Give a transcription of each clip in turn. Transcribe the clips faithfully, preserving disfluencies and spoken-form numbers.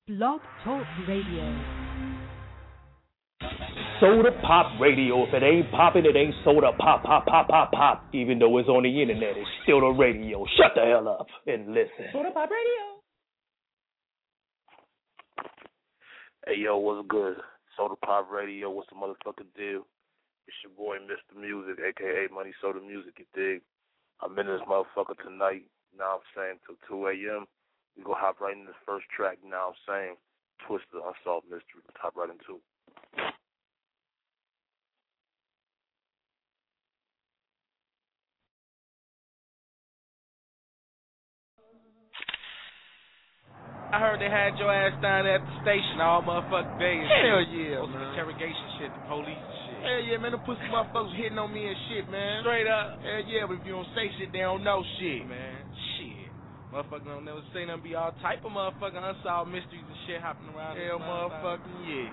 Blog Talk Radio. Soda Pop Radio. If it ain't popping, it ain't soda pop, pop, pop, pop, pop. Even though it's on the internet, it's still the radio. Shut the hell up and listen. Soda Pop Radio. Hey, yo, what's good? Soda Pop Radio, what's the motherfucking deal? It's your boy, Mister Music, a k a. Money Soda Music, you dig? I'm in this motherfucker tonight, you know what I'm saying, till two a.m. We gonna hop right in this first track, you know what I'm saying? Twister, Unsolved Mystery. Let's hop right into it. I heard they had your ass down at the station all motherfucking day. Hell yeah, man. Some interrogation shit, the police and shit. Hell yeah, man. The pussy motherfuckers hitting on me and shit, man. Straight up. Hell yeah, but if you don't say shit, they don't know shit. Man, shit. Motherfuckers don't never say nothing, be all type of motherfucking unsolved mysteries and shit hopping around. Hell motherfucking yeah.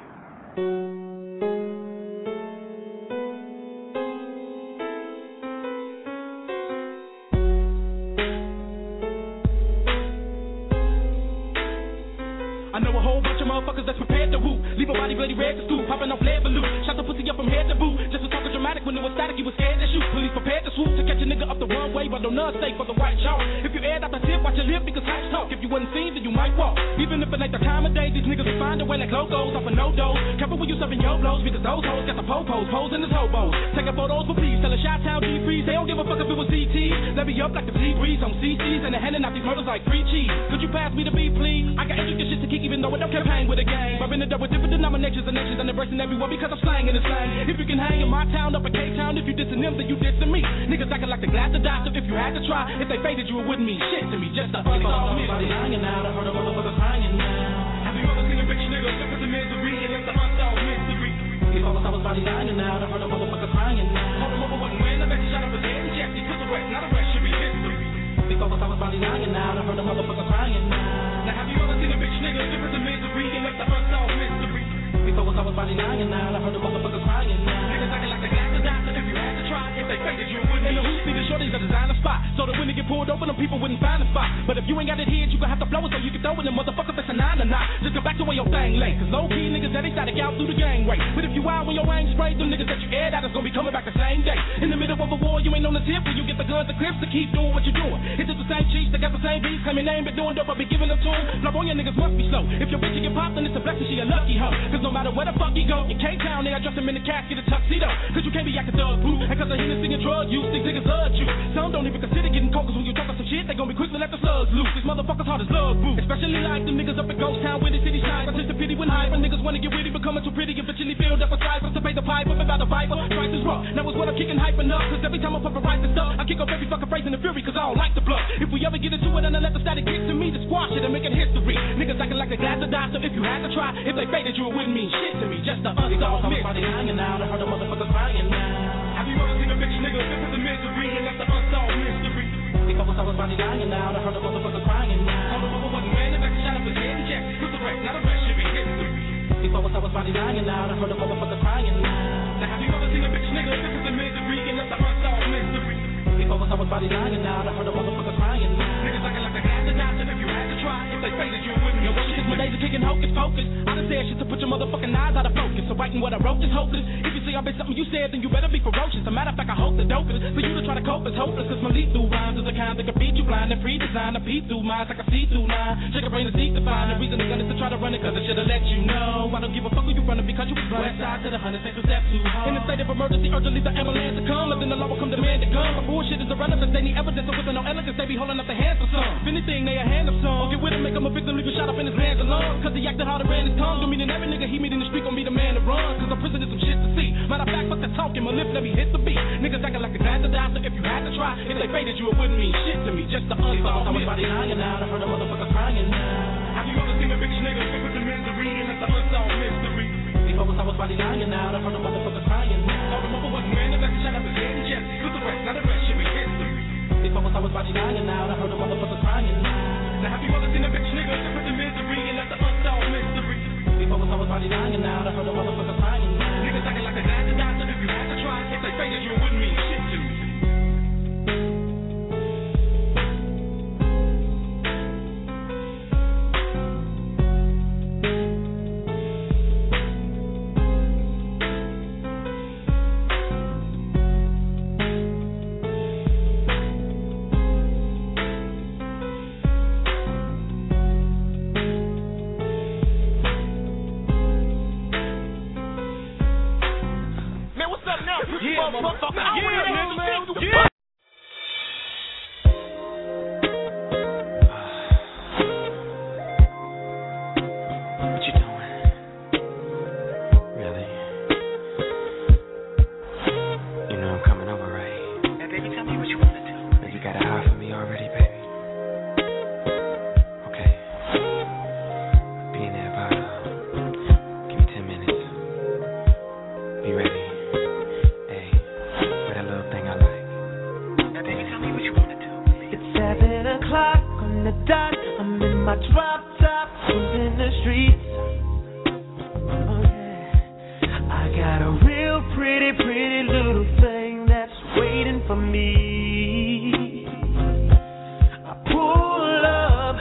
Motherfuckers that's prepared to woo. Leave a body bloody red to stew. Popping off lead balloon. Shot the pussy up from head to boot. Just was talking dramatic when it was static. You was scared to shoot. Police prepared to swoop to catch a nigga up the runway, but don't none stay for the white chalk. If you aired out the tip, watch your lip because heights talk. If you wasn't seen, then you might walk. Even if it ain't the time of day, these niggas will find a way like logos off of no dose. Careful when you serving your blows because those hoes got the po-pos, pose in his hobos. Taking photos for please. Tell a shot town D-Freeze. They don't give a fuck if it was C T. Let me up like the sea breeze on C Cs and they're handing out these murders like free cheese. Could you pass me the beat, please? I got intricate shit to kick even though it don't campaign with a gang. Rubbing it up with different denominations and nations and embracing everyone because I'm slanging the slang. If you can hang in my town, up in K-Town, if you dissing them, then you dissing me. Niggas acting like the glass of doctor. If you had to try, if they faded you, it wouldn't mean shit to me. Just a funny song. Everybody hanging out, I heard a motherfucker crying now. Have you ever seen a rich nigga slip into misery and it's the unsolved mystery? If I was I was body lying out, I heard a motherfucker crying now. Hold him over, wasn't when I bet you shot up his head and jacked. He took the rest, not a rest should be history. If I was I was body lying out, I heard a motherfucker crying now. Now have you ever seen a rich nigga slip into misery and it's the unsolved mystery? Before I was body lying out, I heard the motherfuckers crying now. Niggas acting like they got the doctor. If you had to try, if they faded you wouldn't. And the hoops see the shorties a designer spot, so that when they get pulled over, them people wouldn't find a spot. But if you ain't got it here, you gon' have to blow it so you can throw it. And motherfuckers that's a nine or not. Just go back to where your thing lay. Cause low key niggas that ain't static out through the gangway. But if you out when your wang sprayed, them niggas that you aired out is gonna be coming back the same day. In the middle of a war, you ain't on the tip where you get the guns, the clips to keep doing what you're doing. It's just the same cheats that got the same beats, claiming they ain't been doing dope, but be giving them to them. Blow on your niggas must be slow. If your bitch get popped, then it's a blessing, she a lucky hoe. Cause no matter where the fuck you go, in K-Town, they dress him in the casket, a tuxedo. Cause you can't be acting thug blue. And cause of Hennessy and drug use, these niggas love you. Some don't even consider getting coke, cause when you talk some shit, they gon' be quick to let the slugs loose. These motherfuckers hard as love boo. Especially like them niggas up at Ghost Town where the city shines. I just a pity when hype, and niggas wanna get witty, becoming too pretty, eventually filled up a cipher to pay the pipe, up about the viper. Price is rough. Now it's what I'm kicking hyping up. Cause every time I pump a right and stuff, I kick off every fucking phrase in the fury, cause I don't like the bluff. If we ever get into it and I let the static get to me, to squash it and make it history. Niggas acting like they glad to die, so if you had to try, if they faded you, it wouldn't mean shit to me. Just a unsolved mystery. Hanging out, I heard a motherfucker crying now. Have you ever seen a bitch nigga slip into misery and that's the unsolved mystery? If I was I was body lying out, I heard a motherfucker crying now. Hold him over, wasn't when I bet you shot up his head and jacked. Put the rest, not a rest should be history. If I was I was body lying out, I heard a motherfucker crying now. Now have you ever seen a bitch nigga slip into misery and that's the unsolved mystery? If I was I was body lying out, I heard a motherfucker crying now. Niggas acting like they got the doctor. If you had to try, if they faded you wouldn't. Yo, shit, my days are kicking hocus pocus. I done said shit to put your motherfucking eyes out of focus. So writing what I wrote is hopeless. If you say I've been something you said, then you better be ferocious. As a matter of fact, I hope the dope is for you to try to cope is hopeless. Cause my lethal rhymes is the kind that can beat you blind and free design. I peep through minds like I see through line. Shake a brain to seek to find the reason the gun is to try to run it. Cause I should've let you know. I don't give a fuck who you running because you was blind. West side to the hundred, central step too hard. In a state of emergency, urgently the ambulance to come. And then the law will come demand to gun. My bullshit is irrelevant. They need evidence of with no elegance. They be holding up their hands for some. If anything, they a hand of some. Or get with him, make him a victim, leave a shot up in his hands alone. Cause he acted hard and ran his tongue. Don't mean every nigga he meet in the street gon' be the man to run. Cause the prison is some shit to see. Matter of fact, fuck the talking, my lips let me hit the beat. Niggas acting like the glad to die, so if you had to try, if they faded you, it wouldn't mean shit to me. Just the unsolved mystery. Body lying out, I heard a motherfucker crying now. Have you ever seen a bitch nigga slip into misery and that's the unsolved mystery? Before I was body lying out, I heard a motherfucker crying now. All remember wasn't when I bet you shot up his head and chest. Put the rest, not the rest should be history. Before I was body lying out, I heard a motherfucker crying now. Now have you ever seen a bitch nigga slip into misery and that's the unsolved mystery? Before I was body lying out, I heard a motherfucker crying now. Niggas acting like they glad to die, so if you had to try, if they faded you, it wouldn't mean shit to me. streets. Oh yeah, I got a real pretty, pretty little thing that's waiting for me. I pull up,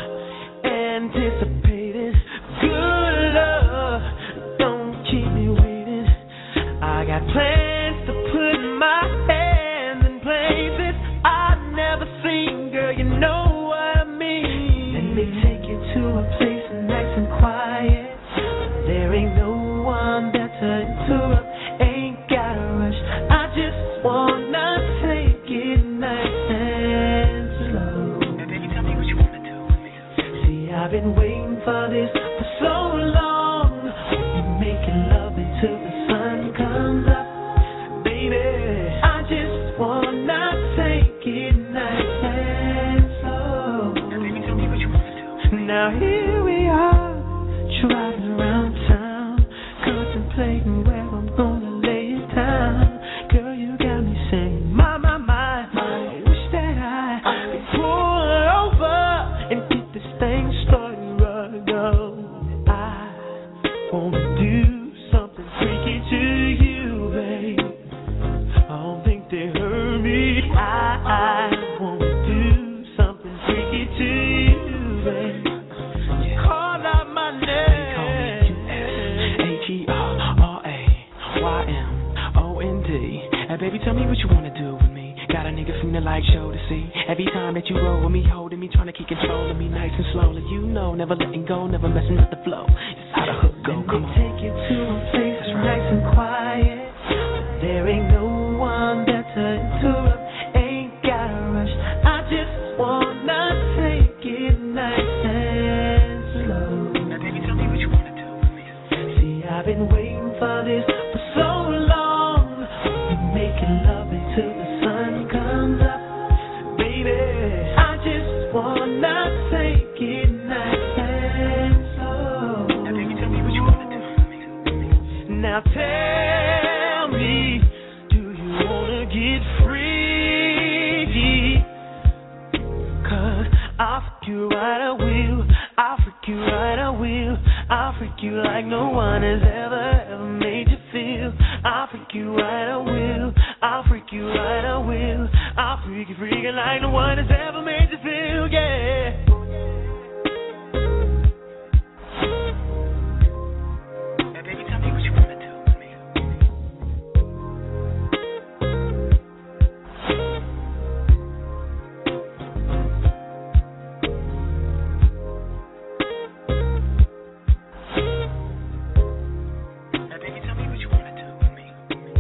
anticipating good love. Don't keep me waiting. I got plans to put my hands in places I've never seen. Girl, you know what I mean. Let me take you to a place nice and quiet. There ain't no one there to interrupt. Ain't gotta rush. I just wanna take it nice and slow. Now, baby, tell me what you wanna do with me. See, I've been waiting for this for so long. We making love until the sun comes up, baby. I just wanna take it nice and slow. Now, baby, tell me what you wanna do. Now here we are, driving around town, contemplating where I'm gonna lay it down. Girl, you got me saying, my, my, my, I wish that I could pull over and get this thing started right now. I wanna do something freaky to you, babe. I don't think they heard me. I, I wanna do something freaky to you, babe. Call out my name. H E R R A Y M O N D. Hey, baby, tell me what you wanna do with me. Got a nigga feeling like show to see. Every time that you roll with me, holding me, trying to keep control of me, nice and slowly. You know, never letting go, never messing with the flow. Just how the hook go. Come on. Take you to a place that's nice and quiet. There ain't no one there to interrupt. Ain't gotta rush. I just wanna take it nice and slow. Now, baby, tell me what you wanna do with me. See, I've been waiting for this for so long. We're making love until the sun comes up, baby. I just wanna take it nice and slow. Now, baby, tell me what you wanna do with me. Now tell me, do you wanna get free? Cause I'll freak you right, I will. I'll freak you right, I will. I'll freak you like no one has ever, ever made you feel. I'll freak you right, I will. I'll freak you right, I will. I'll freak you, freaking like no one has ever made you feel, yeah. Now, baby, tell me what you wanna do with me. Now, baby, tell me what you wanna do with me.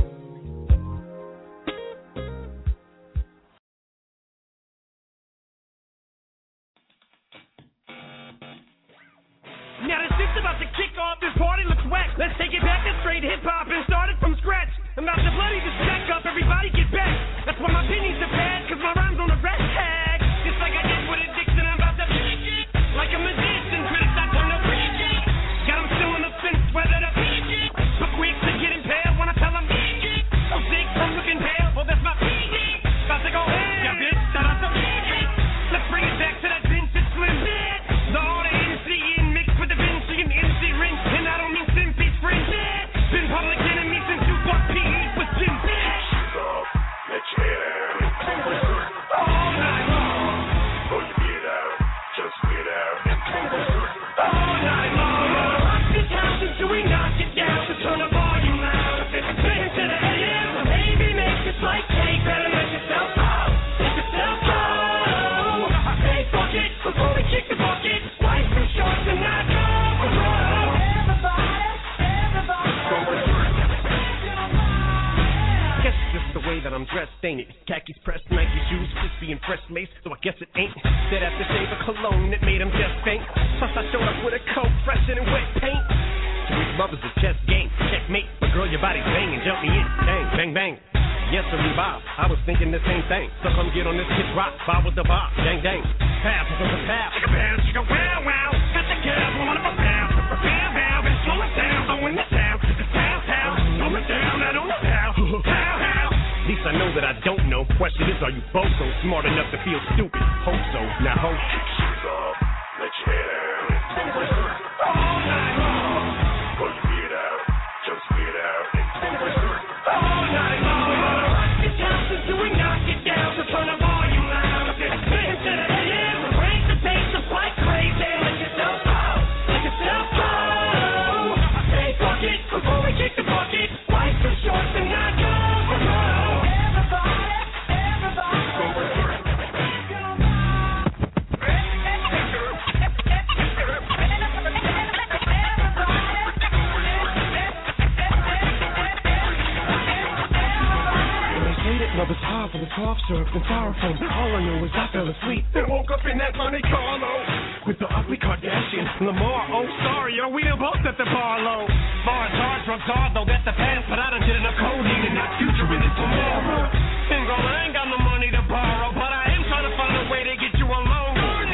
Now the shit's about to kick off, this party looks whack. Let's take it back to straight hip-hop and start it from scratch. I'm about to bloody this jack up, everybody get back. That's why my pennies are bad, cause my rhyme's on the rat tag. Just like I did with addiction, I'm about to beat it. Like a magician, critics I turn to preach it. Got them still on the fence, whether to beat it. But quick to get impaled when I tell them beat it. So sick from looking pale, well that's my P D. About to go ham, yeah bitch, shout out to beat it. Let's bring it back to that vintage slim bit. The all the N C in mixed with the Vinci and N C ring. And I don't mean Simpy's friend. Been public enemy since you bought P Es with Jim bitch. Let your head out. All night long. Throw your beard out. Just get out. All night long. Rock this house until we knock it down. So turn the volume loud. Spin to the A M. Baby, make this like cake. Better let yourself go. Let yourself go. I say fuck it before we kick the bucket. Life's too short to not go. Everybody, everybody. Guess it's just the way that I'm dressed, ain't it? Khakis pressed, Nike shoes, crispy and fresh mace, so I guess it ain't. That after shave a cologne that made him just faint. Plus I showed up with a coat fresher than wet paint. Sweet lovers a chess game, checkmate. But girl, your body's banging, jump me in, bang, bang, bang. Yes, sir, Bob. I was thinking the same thing. So come get on this hip rock, bob with the bob, dang, dang. Pow, pick up the pow. Chick a pow, chick a wow, wow. Got the girls, one of a pow. Pow, pow, bitch, slow it down, go in the town. It's pow, pow, slow it down, I don't know how. Pow, pow. At least I know that I don't know. Question is, are you both so smart enough to feel stupid? Hope so, now hope. Shoes off. Let your head out. All night cough syrup and styrofoam. All I know is I fell asleep and woke up in that Monte Carlo with the ugly Kardashian Lamar. Oh, sorry, yo, we done both at the bar low. Bars hard, drugs hard, though that's the past, but I done did enough codeine and not future in it tomorrow. Bingo, I ain't got no money to borrow, but I am trying to find a way to get you alone.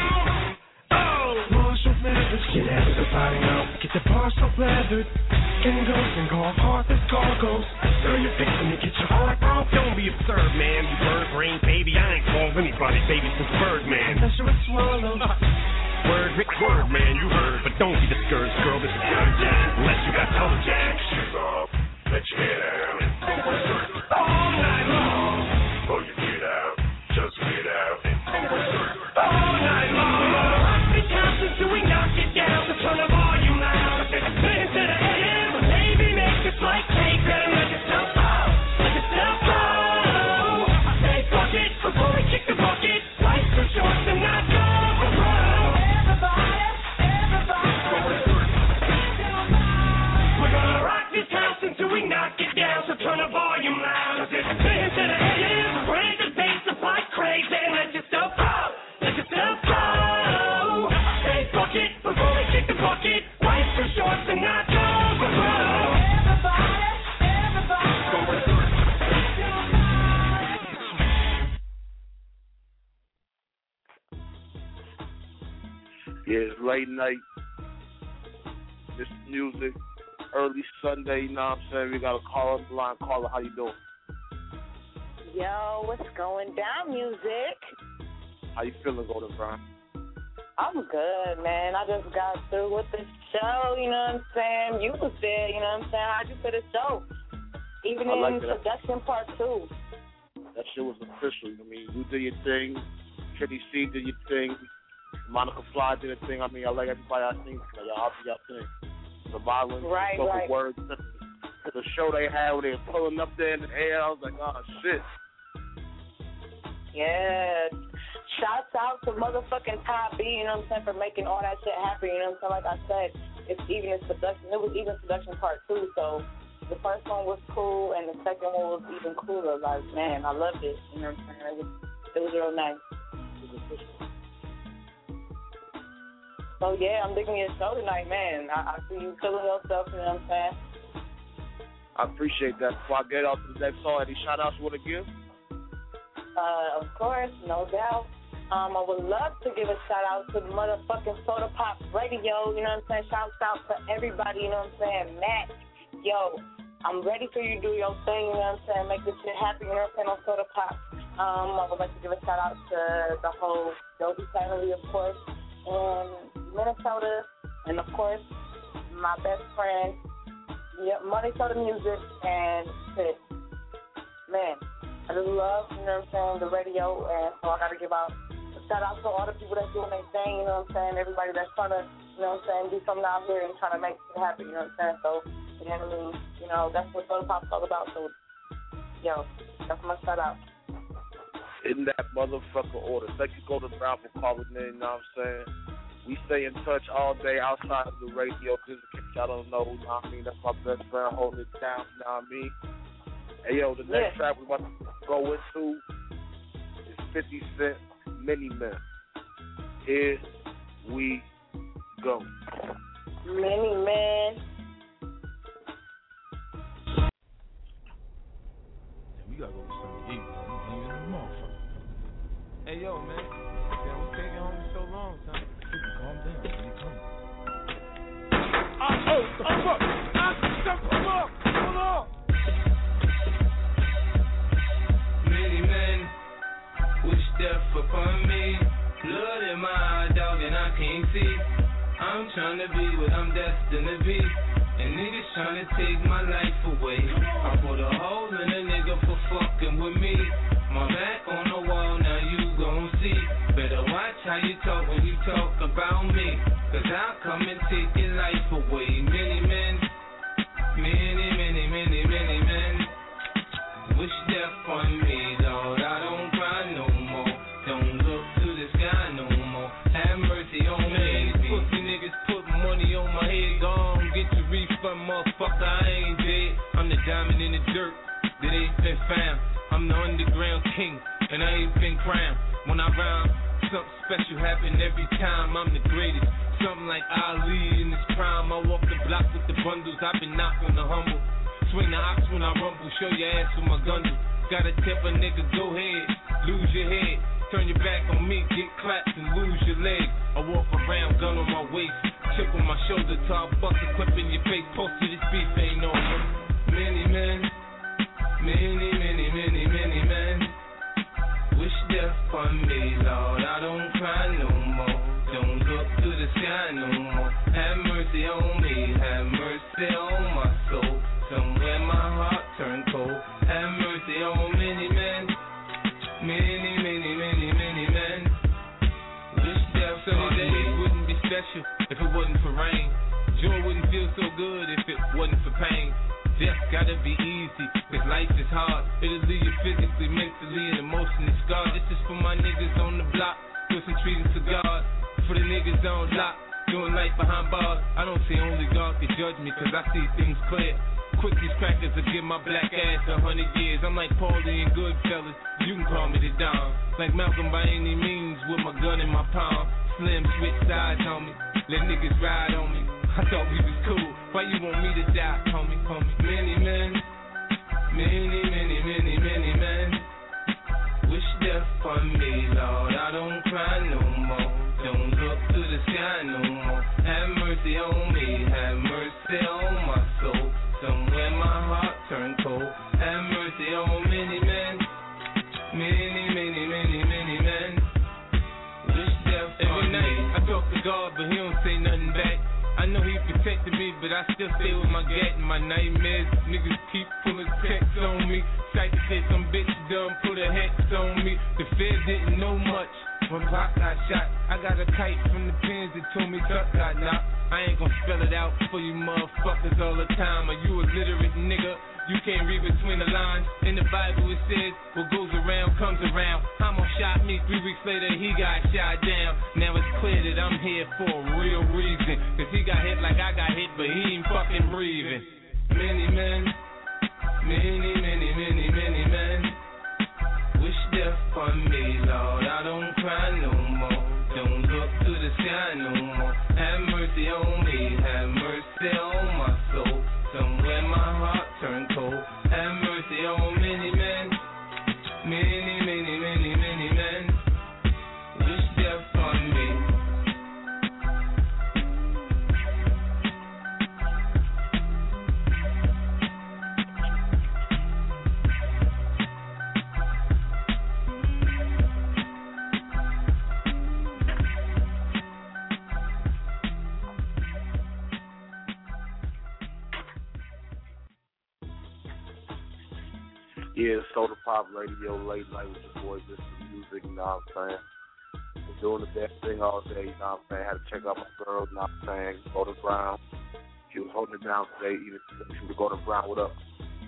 Get out of the body now. Get the bar so leathered. Angles and golf hard as gargles. Girl, you're fixing to get your heart broke. Don't be absurd, man. You bird brain baby. I ain't called anybody baby since Birdman. That's your swallow. Word, Rick, word, man. You heard, but don't be discouraged, girl. This is good jack. Unless you got toe jack. Shoes off. Let your head out. All night long. Pull your feet out. Just get out. All night long. Do we knock it down to turn the volume loud? Listen to the A M, baby, make this like cake. Better let yourself out, let yourself go. I say fuck it before we kick the bucket. Life for short and not go. Everybody, everybody. We're gonna rock this house until we knock it down. So turn the volume loud. Listen to the A M, raise the bass up like crazy and let yourself out, let yourself go. Before we kick the bucket, life for shorts and not go. Everybody, everybody. Yeah, it's late night. This music, early Sunday, you know what I'm saying? We got a caller on the line. Caller, how you doing? Yo, what's going down, music? How you feeling, Golden Brown? I'm good, man. I just got through with the show, you know what I'm saying? You was there, you know what I'm saying? How'd you feel the show? Even I in like production part two. That shit was official. I mean, you did your thing. Trinity C did your thing. Monica Fly did her thing. I mean, I like everybody I seen. Like, y'all do y'all thing. The violence, right, the spoken right. words, to, to the show they had where they were pulling up there in the air. I was like, oh, shit. Yeah. Shouts out to motherfucking Ty B, you know what I'm saying, for making all that shit happen, you know what I'm saying? Like I said, it's even in production. It was even production part two, so the first one was cool, and the second one was even cooler. Like, man, I loved it, you know what I'm saying? It was, it was real nice. It was official. So, yeah, I'm digging your show tonight, man. I, I see you killing yourself, you know what I'm saying? I appreciate that. Before I get off to the next song, any shout-outs you want to give? Uh, of course, no doubt. Um, I would love to give a shout out to the motherfucking Soda Pop Radio, you know what I'm saying? Shouts out to everybody, you know what I'm saying? Matt, yo, I'm ready for you to do your thing, you know what I'm saying? Make this shit happen, you know what I'm saying, on Soda Pop. Um, I would like to give a shout out to the whole Dolby family, of course, in Minnesota, and of course, my best friend, yeah, Money Soda Music, and Sid. Man, I just love, you know what I'm saying, the radio, and so I got to give out shout out to all the people that's doing their thing, you know what I'm saying? Everybody that's trying to, you know what I'm saying, do something out here and trying to make it happen, you know what I'm saying? So, you know what I mean? You know, that's what Soda Pop's all about. So, yo, that's my shout out. In that motherfucker order. Thank you, Golden Brown, for calling in, you know what I'm saying? We stay in touch all day outside of the radio, because in case y'all don't know, you know what I mean? That's my best friend holding it down, you know what I mean? Hey, yo, the next yeah. track we're about to go into is fifty Cent. Many Men. Here we go. Many Men. We gotta go to something to eat, man. I'm in the motherfucker. Hey, yo, man. Damn, what's taking home so long, son? Calm down. Let me come. Ah, oh, oh, fuck. Ah, stop, hold up. Hold up. Many men wish death upon me. Blood in my eye, dog, and I can't see. I'm trying to be what I'm destined to be. And niggas trying to take my life away. I put a hole in a nigga for fucking with me. My back on the wall, now you gon' see. Better watch how you talk when you talk about me. Cause I'll come and take your life away. Many men, many, many, many, many men wish death on me, Lord. I don't cry no more. Don't look to the sky no more. Have mercy on me. Pussy niggas put money on my head. Gone, get your refund, motherfucker. I ain't dead. I'm the diamond in the dirt that ain't been found. I'm the underground king. and I ain't been crowned. When I rhyme, something special happen every time. I'm the greatest. Something like Ali in his prime. I walk the block with the bundles. I've been knocking the humble. Swing the ox when I rumble. Show your ass with my gun. Gotta tip a nigga, go ahead. Lose your head. Turn your back on me, get clapped and lose your leg. I walk around, gun on my waist. Chip on my shoulder, till I bust a clip in your face. Post to this beef ain't over. Many men, many, many, many, many men wish death on me, Lord. I don't cry no more. Don't look to the sky no more. Have mercy on me, have mercy on my soul. Somewhere my heart turned cold. Have mercy on many men, many, many, many, many men. Wish death on me. Sunny days wouldn't be special if it wasn't for rain. Joy wouldn't feel so good if it wasn't for pain. Death gotta be easy, cause life is hard. It'll leave you physically, mentally, and emotionally scarred. This is for my niggas on the block, pushing treating cigars. For the niggas on lock, doing life behind bars. I don't say only God can judge me, cause I see things clear. Quick these crackers will give my black ass a hundred years. I'm like Paulie and Goodfellas, you can call me the Don. Like Malcolm by any means, with my gun in my palm. Slim switch sides on me, let niggas ride on me. I thought we was cool, why you want me to die, homie, homie? Many men, many, many, many, many men wish death on me, Lord. I don't cry no more, don't look to the sky no more. Have mercy on me, have mercy on my soul. Somewhere my heart turned cold. Have mercy on many men, many, many, many, many men wish death on me. Every night I talk to God, but he don't say nothing back. I know he protected me, but I still stay with my gat and my nightmares. Niggas keep pulling texts on me. Psychic said some bitch done put a hex on me. The feds didn't know much when Pac got shot. I got a kite from the pins that told me Tuck got knocked. I ain't gon' spell it out for you motherfuckers all the time. Are you a literate nigga? You can't read between the lines. In the Bible it says, what goes around comes around. Homo shot me, three weeks later he got shot down. Now it's clear that I'm here for a real reason. Cause he got hit like I got hit, but he ain't fucking breathing. Many men, many, many, many, many men wish death on me, Lord. I don't cry no more, don't look to the sky no more. Have mercy on me, have mercy on my soul. Somewhere my heart turned cold. Have mercy on many men, many, many, many, many men wish death on me. Yeah, Soda Pop Radio, late night with your boy, Mister Music, you know what I'm saying? Been doing the best thing all day, you know what I'm saying? Had to check out my girl, you know what I'm saying? Go to Brown. She was holding it down today, even she would go to Brown with us.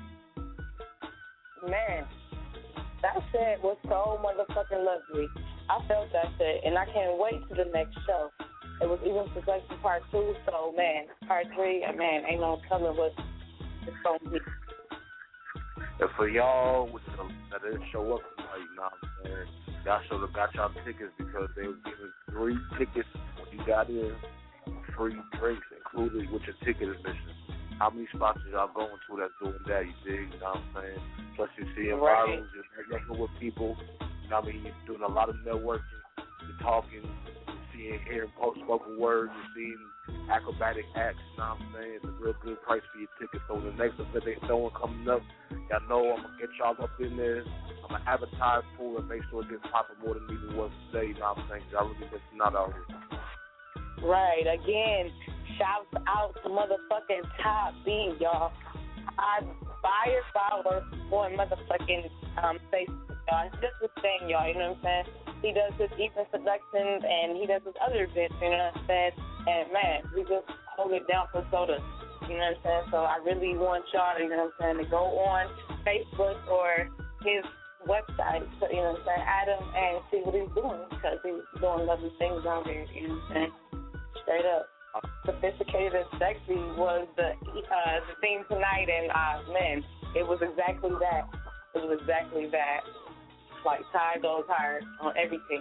Man, that shit was so motherfucking lovely. I felt that shit, and I can't wait to the next show. It was even suggestion part two, so man, part three, man, ain't no telling what it's going to be. And for y'all which, uh, that didn't show up tonight, you know what I'm saying? Y'all should have got y'all tickets because they were giving three tickets when you got in, free drinks included with your ticket admission. How many spots are y'all going to that's doing that, you dig? You know what I'm saying? Plus you're seeing Right. bottles, you're networking with people, you know what I mean? You're doing a lot of networking, you're talking, you're seeing, hearing post-spoken words, you're seeing acrobatic acts, you know what I'm saying? It's a real good price for your tickets. So the next event they throwing coming up, y'all know I'm going to get y'all up in there. I'm going to advertise full and make sure it gets popping more than even was today, you know what I'm saying? Y'all really missing out out here. Right, again, shouts out to motherfucking Top B, y'all. I fire power on motherfucking um, Facebook, y'all. It's just his thing, y'all, you know what I'm saying? He does his evening seductions and he does his other events, you know what I'm saying? And man, we just hold it down for soda, you know what I'm saying? So I really want y'all, you know what I'm saying, to go on Facebook or his website, you know what I'm saying, Adam, and see what he's doing because he's doing lovely things out there, you know what I'm saying? Straight up. Sophisticated and sexy was the uh, the theme tonight, and uh, man, it was exactly that. It was exactly that. Like, Ty goes hard on everything.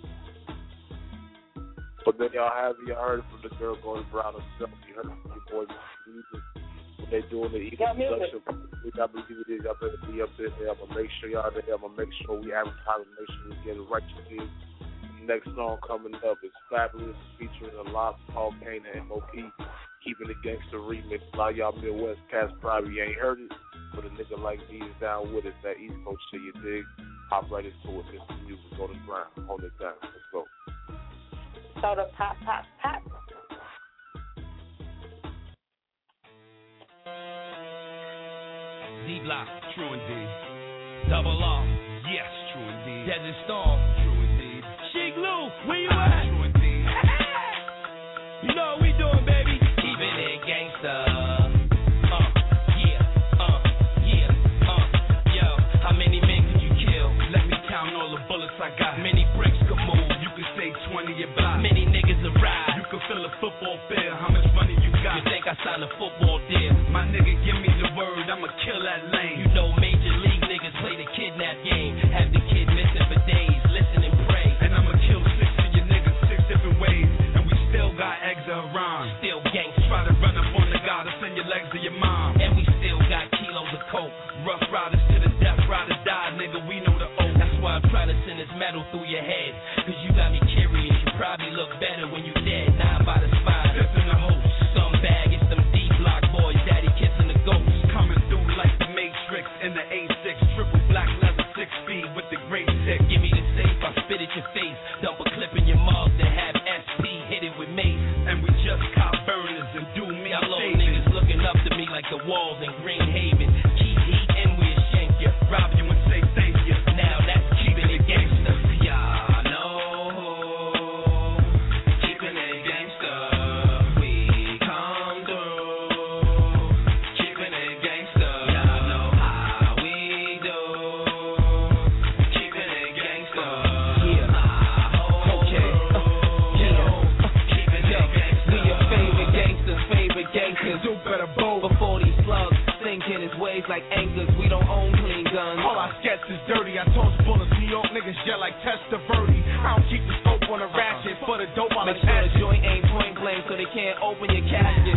But then y'all have you heard it from the girl going Brown herself. You heard it from your boy music. When they doing the Eagle production, we got to believe it. Y'all better be up in there. I'm gonna make sure y'all there. I'm gonna make sure we advertise and make sure we get it right to you. The next song coming up is Fabulous featuring a lot of Paul Kane and M O P. Keeping the Gangster remix. A lot of y'all Midwest cats probably ain't heard it, but a nigga like me is down with it. That East Coast shit, you dig? Hop right into it. Mister Music, go to the ground. Hold it down. Let's go. Soda pop, pop, pop. D-Block, true indeed. Double R, yes, true indeed. Desert Storm, true indeed. Sheik Lou, where you at? True indeed. You know what we doing, baby. Keeping it gangsta. Uh, yeah, uh, yeah, uh, yo. How many men can you kill? Let me count all the bullets I got. Many bricks could move. You can say twenty your block. Many niggas arrive. You can fill a football field. How much money you got? You think I signed a football deal? My nigga, give me the word. I'ma kill that lane. You know major league niggas play the kidnap game. Have the kid missing for days. Listen and pray. And I'ma kill six of your niggas six different ways. And we still got eggs of Iran. Still gangs try to run up on the guy to send your legs to your mom. And we still got kilos of coke. Rough riders to the death, ride or die, nigga. We know the oath. That's why I'm trying to send this metal through your head. Cause you got me curious. You probably look better when you dead. Now by the spine. Flipping the host. Some bag. It's them D-Block boys. Daddy kissing the ghost. Coming through like the Matrix in the A six. Triple black leather, six speed with the great stick. Give me the safe. I spit at your face. Dump a clip in your mug. Then have S P hit it with mace. And we just cop burners and do me. Y'all little niggas looking up to me like the walls in Green Haven. Keep heat and we'll shank you. Rob you and say thank you. Now that's keeping it gangster. Y'all know. Keeping it gangster. We come through. Keeping it gangster. Y'all know how we do. Keeping it gangster. Yeah. Okay. Uh, yeah. Keeping it gangster. We your favorite gangsters, favorite gangsters. Do better bold before these slugs sink in his ways like anchors. We don't own clean guns. All I sketch is dirty. I toss bullets. New York niggas yell like Testaverde. I don't keep the scope on the ratchet for the dope on the Make sure the joint ain't point blank so they can't open your casket.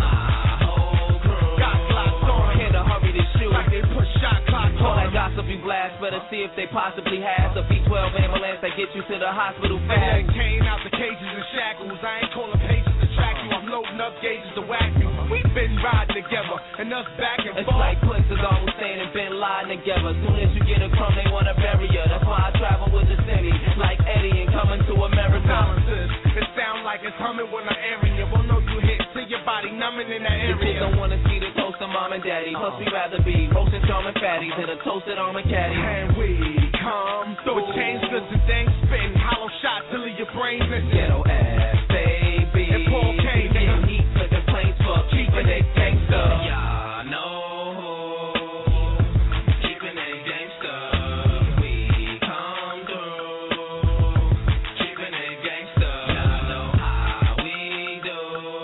Got glocks on. In a hurry to shoot. Like they push shot clocks All on. that gossip you blast, better see if they possibly have the B twelve ambulance that get you to the hospital And fast. then came out the cages and shackles. I ain't calling pages to track you. I'm loading up gauges to whack you. We've been riding together and us back and It's forth. like Quincy's always staying and been lying together. Soon as you get a crumb, they wanna bury you. That's why I travel with the city, like Eddie and coming to America. Silences. It sound like it's humming when I'm airing you. Won't know you hit till your body numbing in that The kids area. don't wanna see the toast of mom and daddy. Plus we rather be roasting charming fatties than a toasted almond caddy. And we come through. With chains good to things spitting hollow shots till your brain missing. Ghetto ass baby. And Paul Kane, nigga. Getting heat for complaints for keeping it gangster. Y'all know. Keeping it gangster. We come through. Keeping it gangster. Y'all know how we do.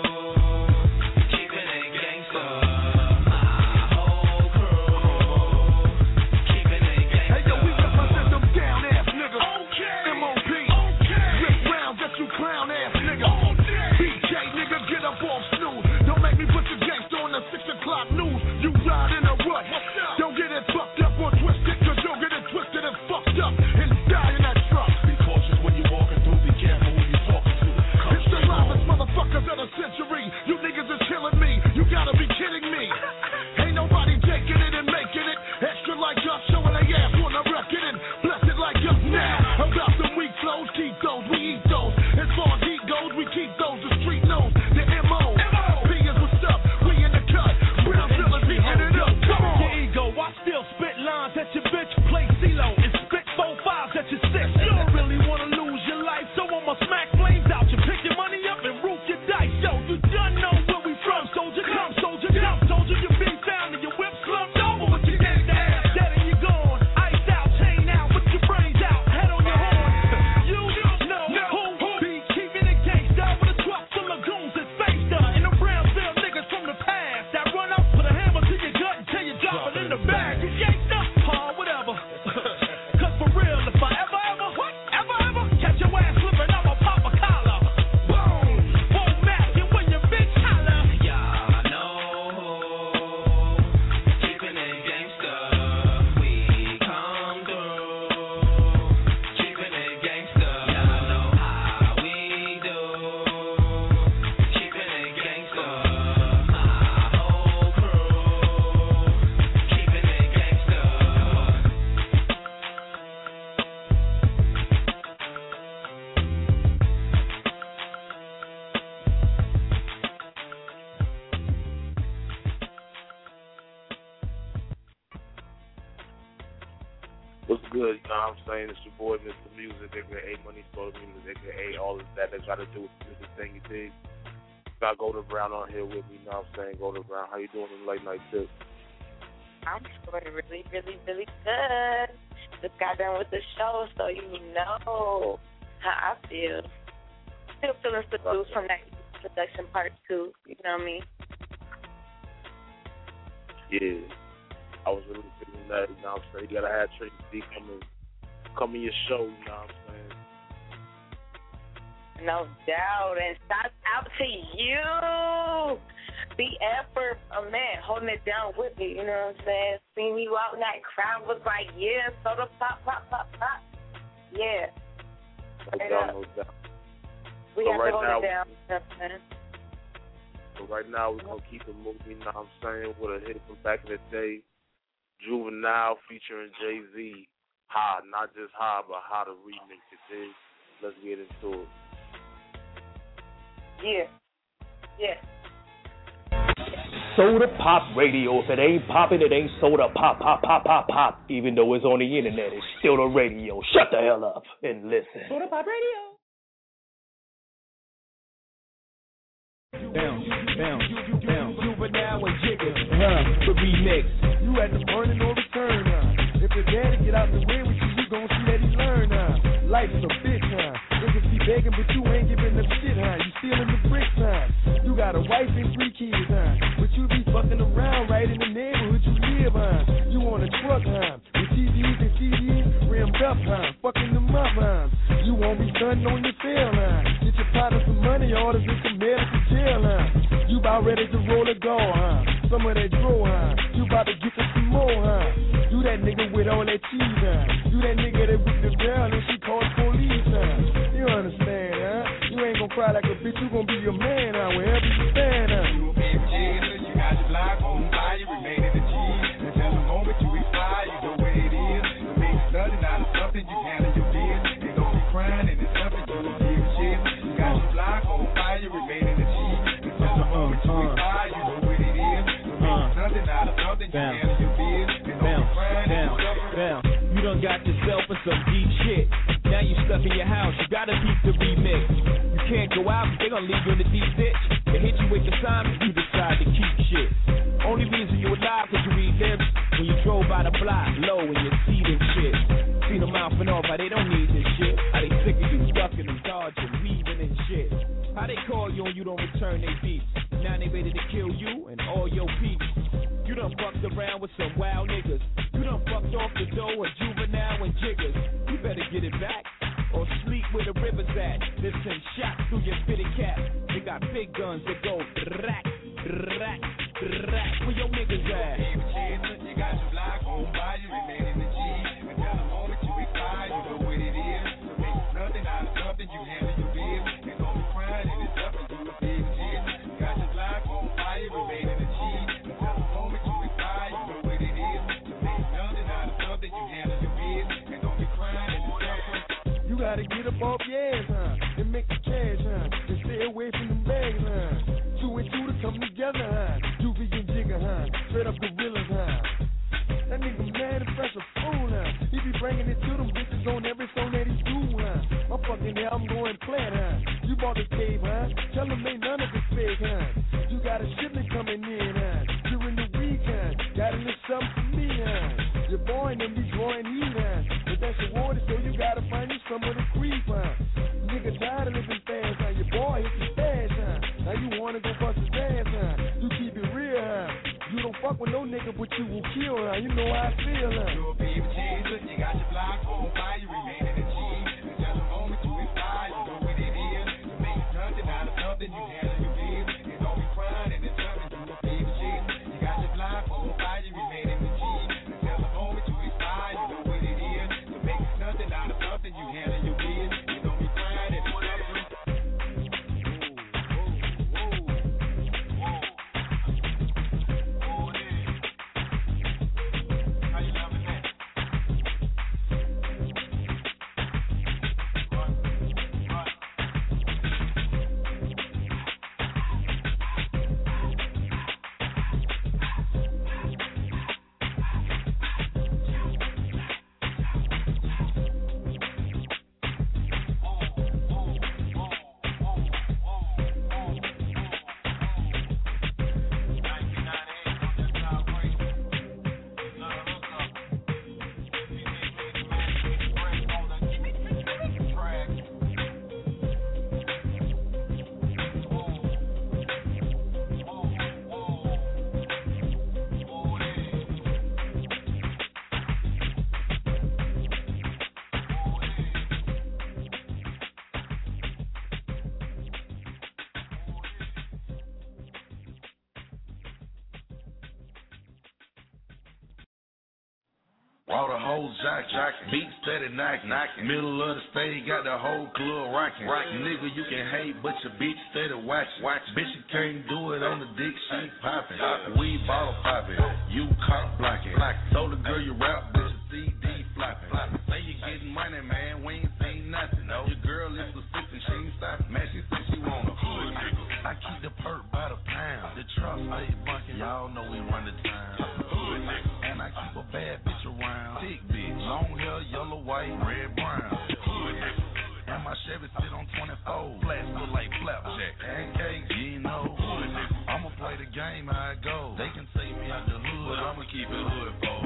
Keeping it gangster. My whole crew. Keeping it gangster. Hey yo, we represent them down ass niggas. Okay. M O P. Okay. Rip round, get you clown ass nigga. B K nigga, get up off snooze. Don't make me put your gangster on the six o'clock news. You ride in a rut. Don't get it fucked up or twisted, cause you'll get it twisted and fucked up and die in that truck. Be cautious when you're walking through, be careful who you're talking to. It's the loudest motherfuckers of the century. You niggas is killing me. You gotta be kidding me. Ain't nobody taking it and making it. Extra like us, showing their ass on the record and blessed like us now. About them weak flows, keep those, we eat those. As far as heat goes, we keep those. The street knows the M O. P is what's up, we in the cut. Brown Village, we in it up. good? You know what I'm saying? It's your boy, Mister Music, A K A Money Soda Music, A K A all of that that got to do with the music thing, you dig? Got Golden Brown on here with me, you know what I'm saying? Golden Brown, how you doing in late night tip? I'm doing really, really, really good. Just got done with the show, so you know how I feel. Still feeling seduced from that production part two, you know what I mean? Yeah. I was really feeling that, you know what I'm saying? You gotta have Tracy D come in, come in your show, you know what I'm saying? No doubt, and shout out to you, the effort, oh man, holding it down with me, you know what I'm saying? Seeing you out in that crowd was like, yeah, soda pop, pop, pop, pop. Yeah. No doubt, no doubt. We so have right to hold now, it down. You know what I'm saying? So right now we're gonna keep it moving, you know what I'm saying, with a hit from back in the day. Juvenile featuring Jay-Z. Ha, not just Ha, but Ha the remix, you dig? Let's get into it. Yeah. Yeah. Soda Pop Radio. If it ain't popping, it ain't soda pop, pop, pop, pop, pop. Even though it's on the internet, it's still the radio. Shut the hell up and listen. Soda Pop Radio. Down, down, down. Juvenile and Jigga, huh? The remix. You at the burning or return, huh? If your daddy get out the way with you, you gon' see that he learn, huh? Life's a bitch, huh? Niggas be begging, but you ain't giving them shit, huh? You stealing the bricks, huh? You got a wife and three kids, huh? But you be fucking around right in the neighborhood you live, huh? You on a truck, huh? With T Vs and C Ds rimmed up, huh? Fucking them up, huh? You won't be stunning on your tail, huh? Get your partner some money, orders in some medical jail, huh? You about ready to roll a go, huh? Some of that draw, huh? You about to get some more, huh? You that nigga with all that cheese, huh? You that nigga that with the girl and she called police, huh? You understand, huh? You ain't gonna cry like a bitch, you gonna be your man, huh? Wherever you stand, huh? You a big jigger, you got your block on fire, you remain in the cheese. Until the moment you expire, you know what it is. You make nothing out of something, you handle your biz. Ain't gonna be crying and it's something, you a big shit. You got your block on fire, you remain in the cheese. Until the moment you expire, you know what it is. You make nothing out of something, you handle your biz. Down, down, down. You done got yourself in some deep shit. Now you stuck in your house, you gotta keep the remix. You can't go out, they gonna leave you in the deep ditch. They hit you with the time, you decide to keep shit. Only reason you alive cause you read lips. When you drove by the block, low and you see this shit. See them mouthing off, how they don't need this shit. How they sick of you, ducking and dodging, weaving and shit. How they call you and you don't return they beats. Now they ready to kill you and all your peeps. You done fucked around with some wild niggas. You done fucked off the dough with Juvenile and Jiggers. You better get it back or sleep where the river's at. They send shots through your fitted cap. They got big guns that go rack, rack, rack. Where your niggas at? You got your block on fire, you remain in the G. Until the moment you expire, you know what it is. You make nothing out of something, you handle your biz. Ain't gonna be crying and it's up and you a big shit. You got your block on fire, you remain in the G. Until the moment you expire, you know what it is. You make nothing out of something, you handle your biz. Ain't gonna be crying and it's up. You gotta get up off your ass, huh? And make the cash, huh? And stay away from them bags, huh? Two and two to come together, huh? Juvie and Jigga, huh? Straight up gorillas, huh? That nigga mad and fresh a fool, huh? He be bringing it to them bitches on every song that he do, huh? My fucking album going plant, huh? You bought the tape, huh? Tell them ain't none of this fake, huh? You got a shipment coming in, huh? During the weekend, got a little something for me, huh? Your boy and them be drawing heat, huh? But that's your water, so you gotta find you some of the creep, huh? Nigga tired of living fast, huh? Your boy hit the stash, huh? Now you wanna go bust his ass, huh? You keep it real, huh? You don't fuck with no nigga, but you will kill, huh? You know how I feel, huh? You a baby chaser, you got your block on fire, you remain in the G. Until the moment you expire, you know what it is. You make nothing out of something, you handle your biz. You don't be crying and it's something, you a baby chaser. You got your block on fire, you remain in the G. Until the moment you expire, you know what it is. You make nothing out of something, you handle your biz. You don't be crying and it's something. All the hoes jock, jockin', beat steady knockin', knockin'. Middle of the stage, got the whole club rockin'. Rockin', nigga, you can hate, but your bitch steady watchin'. Watch, bitch, you can't do it on the dick, she poppin'. We bottle poppin', you cock blockin'. So the girl you rap, bitch, your C D floppin'. Say you gettin' money, man, we ain't seen nothing. No, your girl is persistent, she ain't stoppin'. Man, she said she want a hood nigga. I keep the perk by the pound. The truck stay bunkin', y'all know we run the town. Hood nigga. And I keep a bad bitch around. Thick bitch, long hair, yellow, white, red, brown. Hood nigga. And my Chevy sit on twenty-four. Flats look like flapjack. Pancakes, you know. Hood nigga. I'ma play the game how it goes. They can take me out the hood, but I'ma keep it hood for.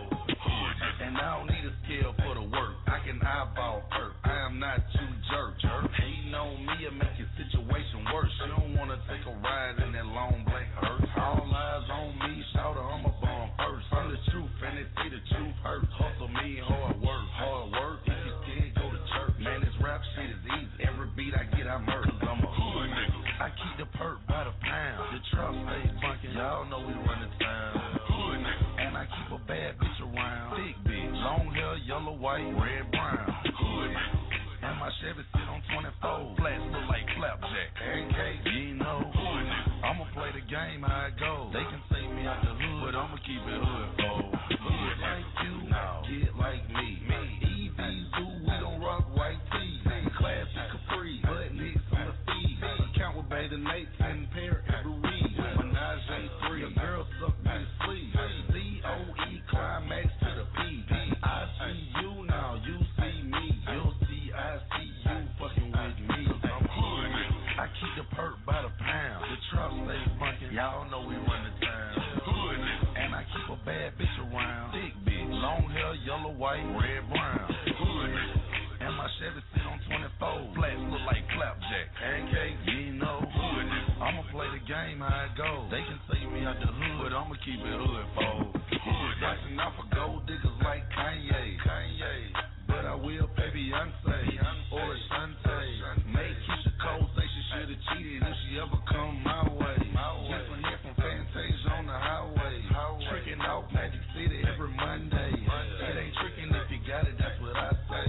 And I don't need a scale for the work. I can eyeball perk. I am not too jerk. jerk. Hating on me will make your situation worse. You don't wanna take a ride in that long black hearse. All eyes on me, shout I'm a bomb first. I'm the truth, and they see the truth hurts. Hustle me, hard work, hard work. If you scared, go to church. Man, this rap shit is easy. Every beat I get, I murder. I'm a hood nigga. I keep the perk by the pound. The truck stays bunkin'. Y'all know we run the town. Hood nigga. And I keep a bad bitch around. Thick bitch, long hair, yellow, white, red, brown. Hood nigga. And my Chevy sit on twenty-four. Flats look like flapjack. Pancakes, you know. Hood nigga. I'ma play the game how it goes. They can take me out the hood, but I'ma keep it hood for. Get like you, no. Get like me. Me. E V Zoo, we don't rock white tees. Classic Capri, butt nicks on the feet. Count with Bay the Nates and pair every read. Menage a three. Your girl suck me to sleep. C O E climax to the P. I see you now, you see me. You'll see I see you fucking with me. I'm hood. I keep the perk by the pound. The truck stays bunkin'. Y'all know we run the town. Hood. And I keep a bad bitch around. Thick bitch, long hair, yellow, white, red, brown. Hood. And my Chevy sit on twenty-four. Flats look like flapjack. Pancakes, you know. Hood. I'ma play the game how it goes. They can take me out the hood, but I'ma keep it hood for. Hood. Watching out for gold diggers like Kanye. Kanye. But I will pay Beyonce or Ashante. Make Keisha Cole say she should've cheated if she ever come my way. Get some hair from Fantasia on the highway. Tricking out Magic City every Monday. It ain't tricking if you got it, that's what I say.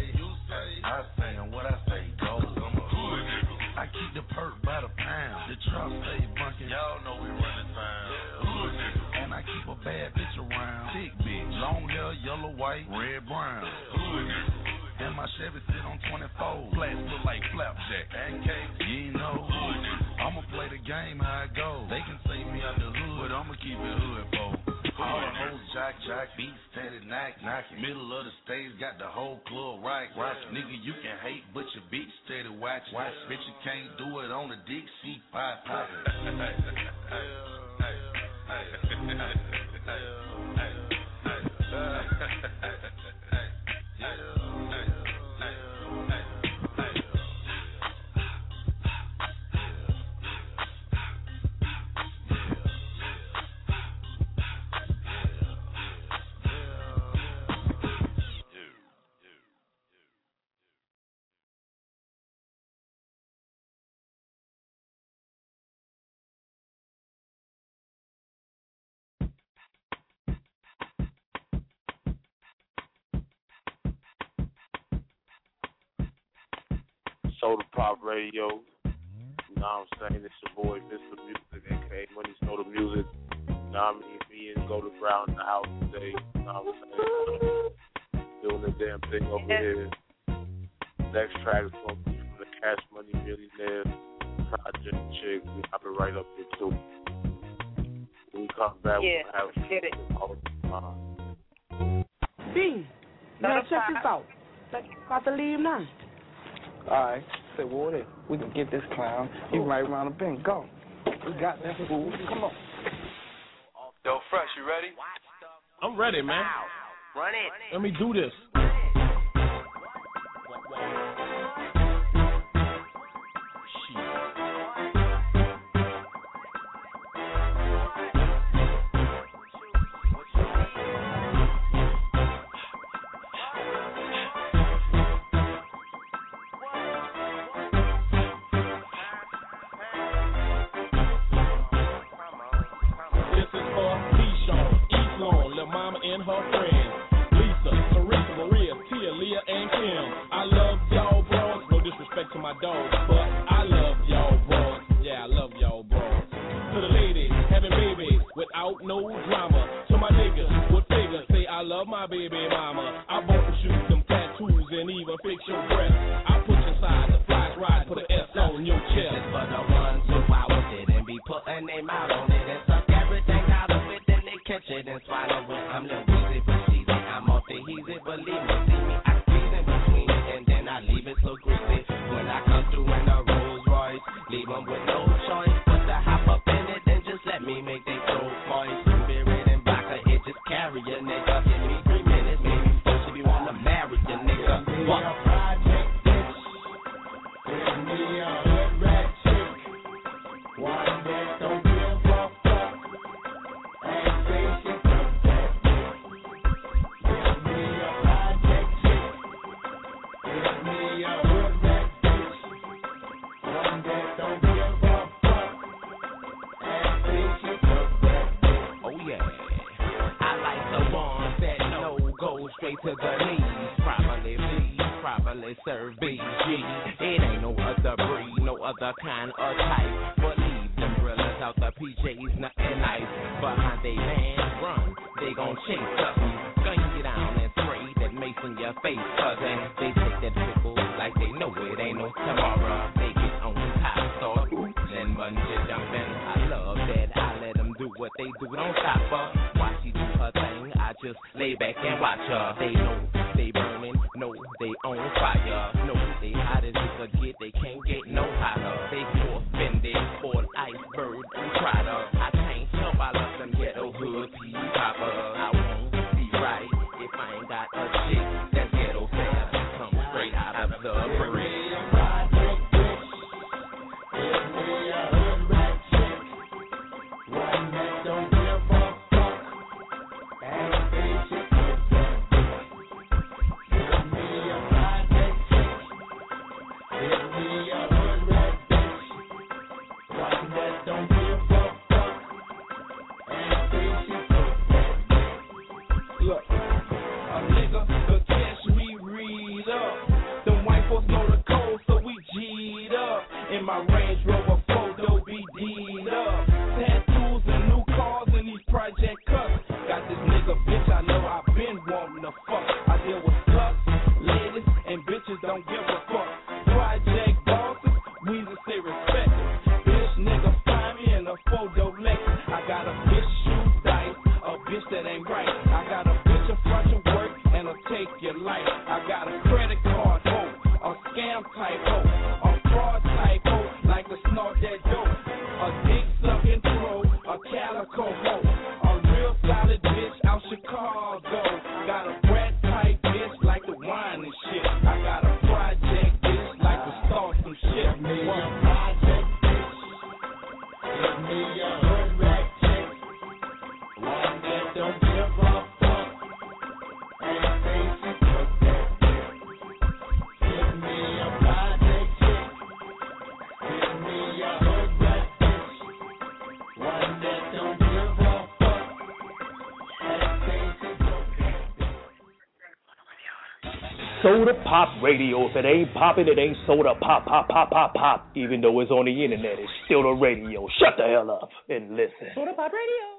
I say and what I say goes. I'm a hood nigga. I keep the perk by the pound. The truck stay bunkin'. Y'all know we run the town. Hood nigga. And I keep a bad bitch around. Thick bitch, long hair, yellow, white, red, brown. Hood nigga. And my Chevy sit on twenty-four. Flats look like flapjack. Pancakes, you know. Hood nigga. I'ma play the game how it goes. They can take me out the hood, but I'ma keep it hood for. All the hoes jock, jock, beat steady knock, knockin'. Middle of the stage, got the whole club right, rock. Nigga, you can hate, but your bitch steady watch. Watch, bitch, you can't do it on the dick, she pop poppin'. Soda Pop Radio. You know what I'm saying? It's your boy, Mister Music, a k a. Money Soda Music. You know what I mean? Me and Go to Brown in the house today. You know what I'm saying? Doing the damn thing over here. Next track is going to be from the Cash Money Millionaire Project Chick. We hop it right up here, too. When we come back, yeah, we'll have get it. all the time. B, now check this out. About to leave now. Alright, say what it is. We can get this clown. He's right around the bend. Go. We got that fool. Come on. Yo, Fresh, you ready? I'm ready, man. Run it. Let me do this. And her friends, Lisa, Serena. dogs, but I love y'all bros. Yeah, I love y'all bros. To the ladies having babies without no drama. To my niggas with figures say I love my baby mama. I bought them shoes, them tattoos, and even fix your breath. I put you inside the flies ride, put an S on your chest. This is for the ones who out with it and be putting their mouth on it and suck everything out of it, then they catch it and swallow it. I'm little easy but cheesy, I'm off the easy, believe me. See me, I squeeze in between it and then I leave it so greasy. When I come through in a Rolls Royce, leave them with no choice but to hop up in it and just let me make they throat moist. Spirit and vodka, it just carry a nigga. Give me three minutes, maybe four, if you wanna marry the nigga. What? Straight to the knees, probably bleed, probably serve B G. It ain't no other breed, no other kind or type. But leave them brillers out the P Js, nothing nice. Behind they man run, they gon' chase us. Gun you down and spray that mace in your face, cousin. They take that pickle like they know it ain't no tomorrow. They get on top, start then bungee jumping. I love that, I let them do what they do, don't stop her. Watch she do her thing, I just lay back and watch her. They know they burning, know they on fire, know they hot as you could get, they can't get no hotter. They so offended, for an iceberg and trotter. I can't help I love them ghetto hood pea poppers. I won't be right if I ain't got a chick that's ghetto fast, come straight out of the bread. In my Range Rover photo be D'd up. Tattoos and new cars in these project cuts. Got this nigga bitch I know I been wanting to fuck. I deal with sluts, ladies, and bitches don't give a fuck. Project bosses, we just say respect. Bitch nigga find me in a photo Lexus. I got a bitch shoot dice, a bitch that ain't right. I got a bitch in front of work and I'll take your life. I got a credit card hoe, a scam type hoe. Like a snort that dope, a dick sucking pro, a calico hoe, a real solid bitch out Chicago. Got a brat type bitch like the wine and shit. I got a project bitch like the start some shit. Give me a project bitch, give me a hood rat chick, one that don't give a fuck and say she took that dick. Give me a project chick. Soda Pop Radio. If it ain't popping, it ain't soda pop, pop, pop, pop, pop. Even though it's on the internet, it's still the radio. Shut the hell up and listen. Soda Pop Radio.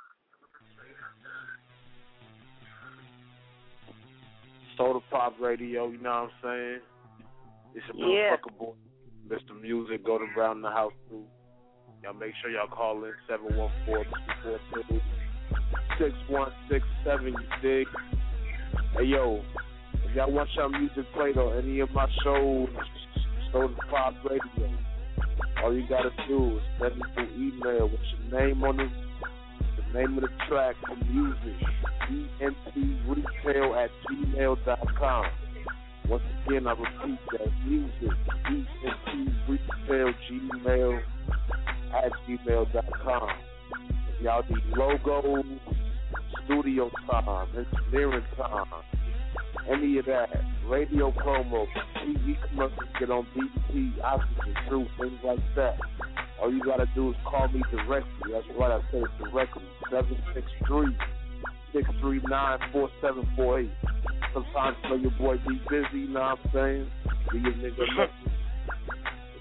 Soda Pop Radio, you know what I'm saying? It's a motherfucker boy. Mister Music, go to Round the House too. Y'all make sure y'all call in seven one four, two four two, six one six seven, you dig? Hey yo, if y'all want your music played on any of my shows, Soda Pop Radio, all you gotta do is send me through email with your name on it, the name of the track, and music, E N T retail at gmail dot com. Once again, I repeat that, music, E N T retail, gmail at gmail dot com. If y'all need logos, studio time, engineering time, any of that, radio promo, T V commercials, get on B T, Oxygen, True, things like that. All you gotta do is call me directly. That's right, I say it directly. seven six three, six three nine, four seven four eight. Sometimes you know your boy be busy, you know what I'm saying? Be your nigga message.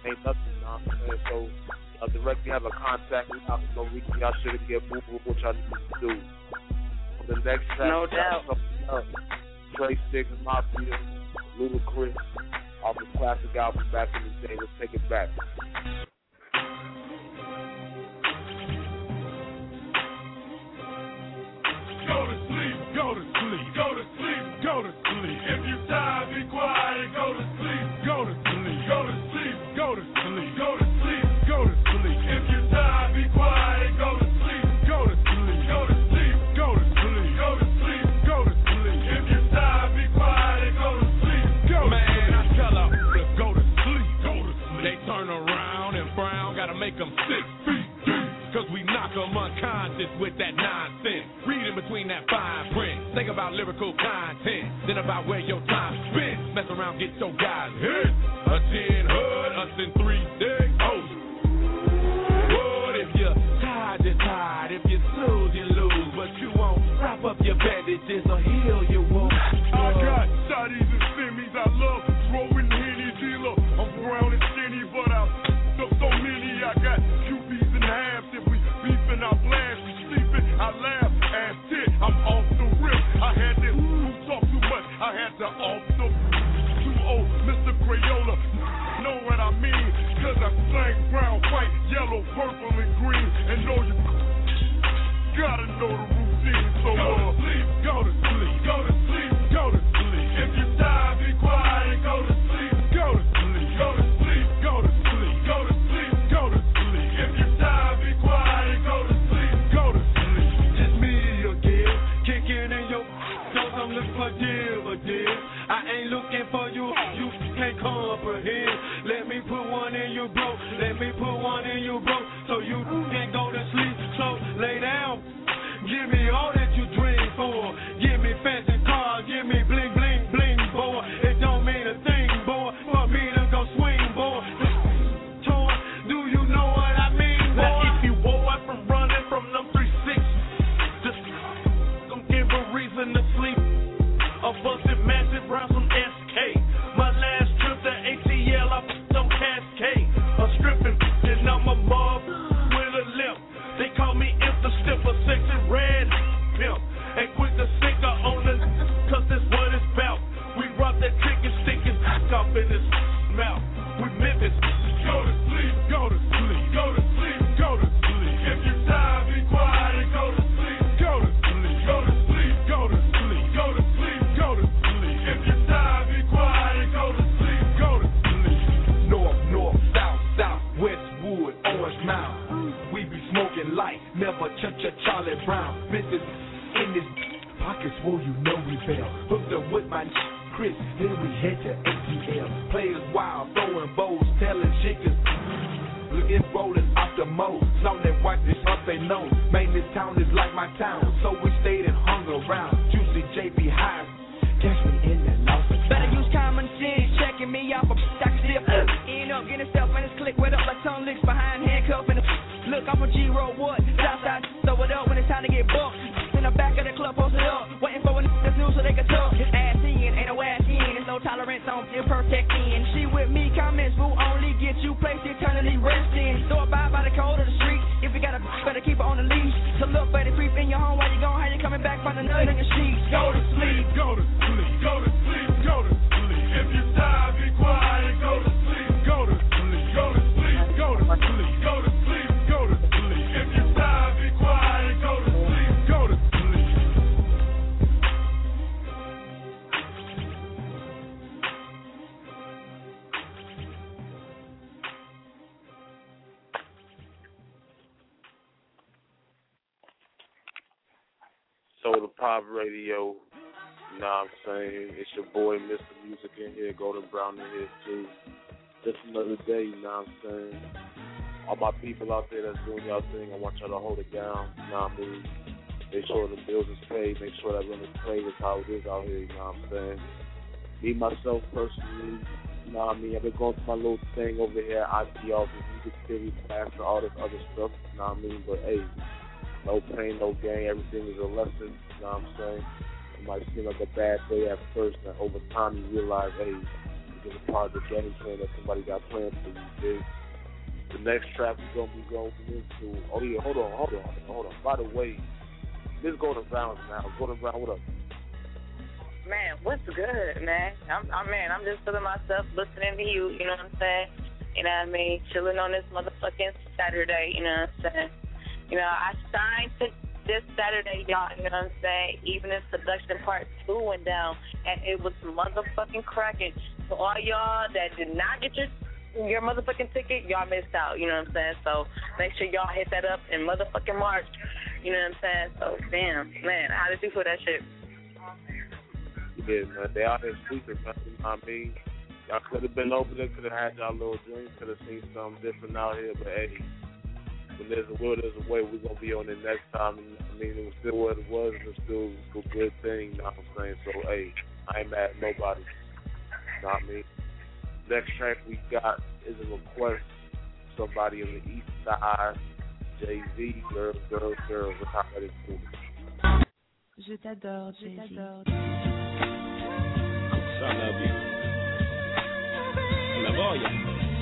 ain't nothing, you know what I'm saying? So, uh, directly have a contact with us, so we y'all should get moving with what y'all need to do. On the next track, no doubt. Trey Six, Mafia, Ludacris, off the classic album back in the day. Let's take it back. Go to sleep, go to sleep, go to sleep, go to sleep. If you tired, be quiet, go to sleep, go to sleep, go to sleep, go to sleep, go to sleep, go to sleep. If you tired, be quiet, go to sleep, go to sleep, go to sleep, go to sleep, go to sleep, go to sleep. If you tired, be quiet, go to sleep, go to sleep. Man, I tell her to go to sleep, go to sleep. They turn around and frown, gotta make them six feet deep. Cause we knock them unconscious with that nonsense. Reading between that fine print. Think about lyrical content, then about where your time spent. Mess around, get your guys hit. A ten hood, us in three days. Oh, what if you're tired, you're tired. If you snooze, you lose. But you won't wrap up your bandages or heal your wounds. I got shotties and semis I love. Throwing Henny dealer. I'm brown and skinny, but I up so many. I got Q Bs and halves. If we beefing, I blast. We sleeping, I laugh. Ass tit, I'm off the rip. I had this who talk too much. I had to off the too old, Mister Crayola. Know what I mean? Cause I sang brown, white, yellow, purple, and green. And know you gotta know the routine. So go to sleep, go to sleep, go to sleep, go to sleep. If you tired, be quiet, go to sleep, go to sleep, go to sleep, go to sleep, go to sleep, go to sleep. If you tired, be quiet, go to sleep, go to sleep. Just me again, kicking in your cause I'm looking for dividends. I ain't looking for you, you can't comprehend. Let me put one in you, bro. Let me put one in you, bro. So you can go to sleep. So lay down. Give me all that you dream for. Give me fancy cars. Give me bling, bling, bling, boy. It don't mean a thing, boy, for me to go swing, boy. Toy, do you know what I mean, boy? Now if you boy from running from them three six, just don't give a reason to sleep. A busted massive round some S K. My last trip to A T L, I put some Cascade. A stripping, and I'm a mob with a limp. They call me Imp the Stipper, sexy red pimp. Ain't quick to stick her on the cause that's what it's about. We rock that chicken stick and off in his mouth. We Memphis. Go to sleep, go to sleep, go to sleep, go to sleep. If you tired, be quiet, go to sleep, go to sleep, go to sleep, go to sleep, go to sleep, go to sleep. If you tired, be quiet, go to sleep, go to sleep. North, north, south, south, Westwood, Orange Mound. We be smoking light, never ch-ch Charlie Brown. Missus in this pockets, well you know we fell. Hooked up with my Chris, then we head to A T L. Players wild, throwing bows, telling chickens. Looking rolling off the mold. Some that wipe this up they know. Man, this town is like my town, so we stayed and hung around. Juicy J P High, catch me in the lost. Better use common sense, checking me off a I can zip. End up getting self and it's click with up like tongue licks behind handcuff and the look, I'm a G-Roll what? Southside, throw it up when it's time to get booked. In the back of the club, posted up, waiting for when it's new so they can talk. Ass in, ain't no ass in, there's no tolerance on imperfect in. She with me, comments will only get you placed eternally resting. So abide by the code of the street. If you got a better keep her on the leash. So look for the creep in your home while you gone, how you coming back from the nut in your sheets. Go to sleep, go to sleep, go to sleep, go to sleep. If you tired, be quiet, go to sleep, go to sleep, go to sleep, go to sleep, go to sleep, go to sleep. If you tired, be quiet, go to sleep, go to sleep. Soda Pop Radio, you know what I'm saying? It's your boy, Mister Music in here, Golden Brown in here too. Just another day, you know what I'm saying? All my people out there that's doing y'all thing, I want y'all to hold it down, you know what I mean? Make sure the bills is paid, make sure that rent is paid, that's how it is out here, you know what I'm saying? Me, myself, personally, you know what I mean? I've been going through my little thing over here at I P R, the music theory class, and all this other stuff, you know what I mean? But hey, no pain, no gain, everything is a lesson, you know what I'm saying? It might seem like a bad day at first, and over time you realize, hey, it's is a part of the game plan that somebody got planned for you, dig? The next track we're gonna be going into. Oh yeah, hold on, hold on, hold on. By the way, let's go to Brown now. Go to Brown. What up? Man, what's good, man? I'm, I'm man. I'm just feeling myself, listening to you. You know what I'm saying? You know what I mean? Chilling on this motherfucking Saturday. You know what I'm saying? You know, I signed to this Saturday, y'all. You know what I'm saying? Even if Seduction Part Two went down, and it was motherfucking cracking. So all y'all that did not get your your motherfucking ticket, y'all missed out, you know what I'm saying? So make sure y'all hit that up in motherfucking March, you know what I'm saying? So, damn, man, how did you feel that shit? Yeah, man, they out here sleeping, man, you know what I mean? Y'all could have been over there, could have had y'all little dreams, could have seen something different out here, but hey, when there's a will, there's a way. We're going to be on it next time. And, I mean, it was still what it was, and it's still a good thing, you know what I'm saying? So, hey, I ain't mad at nobody, you know what I mean? Next track we got is a request from somebody on the east side, Jay-Z, Girls, Girls, Girls. That's how that is cool. Je t'adore, Jay-Z. Je t'adore. I love you. I love all you.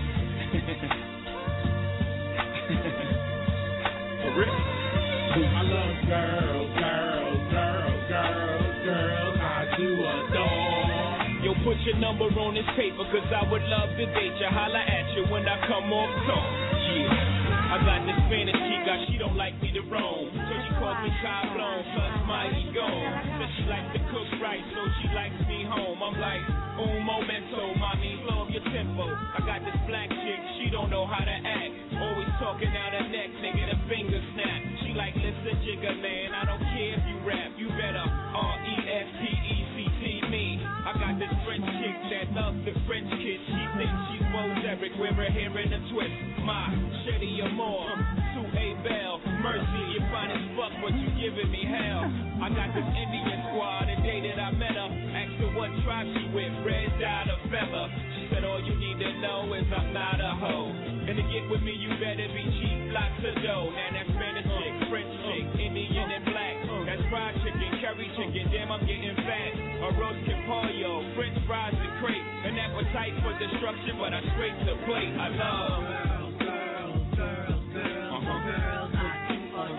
For real. I love girls, girls, girls, girls, girls. I do adore. Yo, put your number on this paper, cause I would love to date you. Holla at you when I come off talk. Yeah. I got this Spanish chica, she don't like me to roam. So she calls me Kai Blown, plus my ego. Says she likes to cook right, so she likes me home. I'm like, un momento, mommy, blow up your tempo. I got this black chick, she don't know how to act. Always talking out her neck, nigga, the finger snap. She like, listen, jigger, man, I don't care if you rap. You better R E S P E C T me. I got this French chick that loves the French kids. She thinks she's Bo Derek, wear her hair in a twist. My Shetty Amore, Sue A. Bell, Mercy, you fine as fuck, but you giving me hell. I got this Indian squad, the day that I met her. Asked her what tribe she with, red dot or feather. She said all you need to know is I'm not a hoe. And to get with me, you better be cheap, lots of dough. Now that's Spanish chick, French chick, Indian and black. That's fried chicken, curry chicken, damn I'm getting fat. A roast capollo, French fries and crepe. An appetite for destruction, but I scrape the plate. I love girls, girls, girls, girls, uh-huh. girls, I do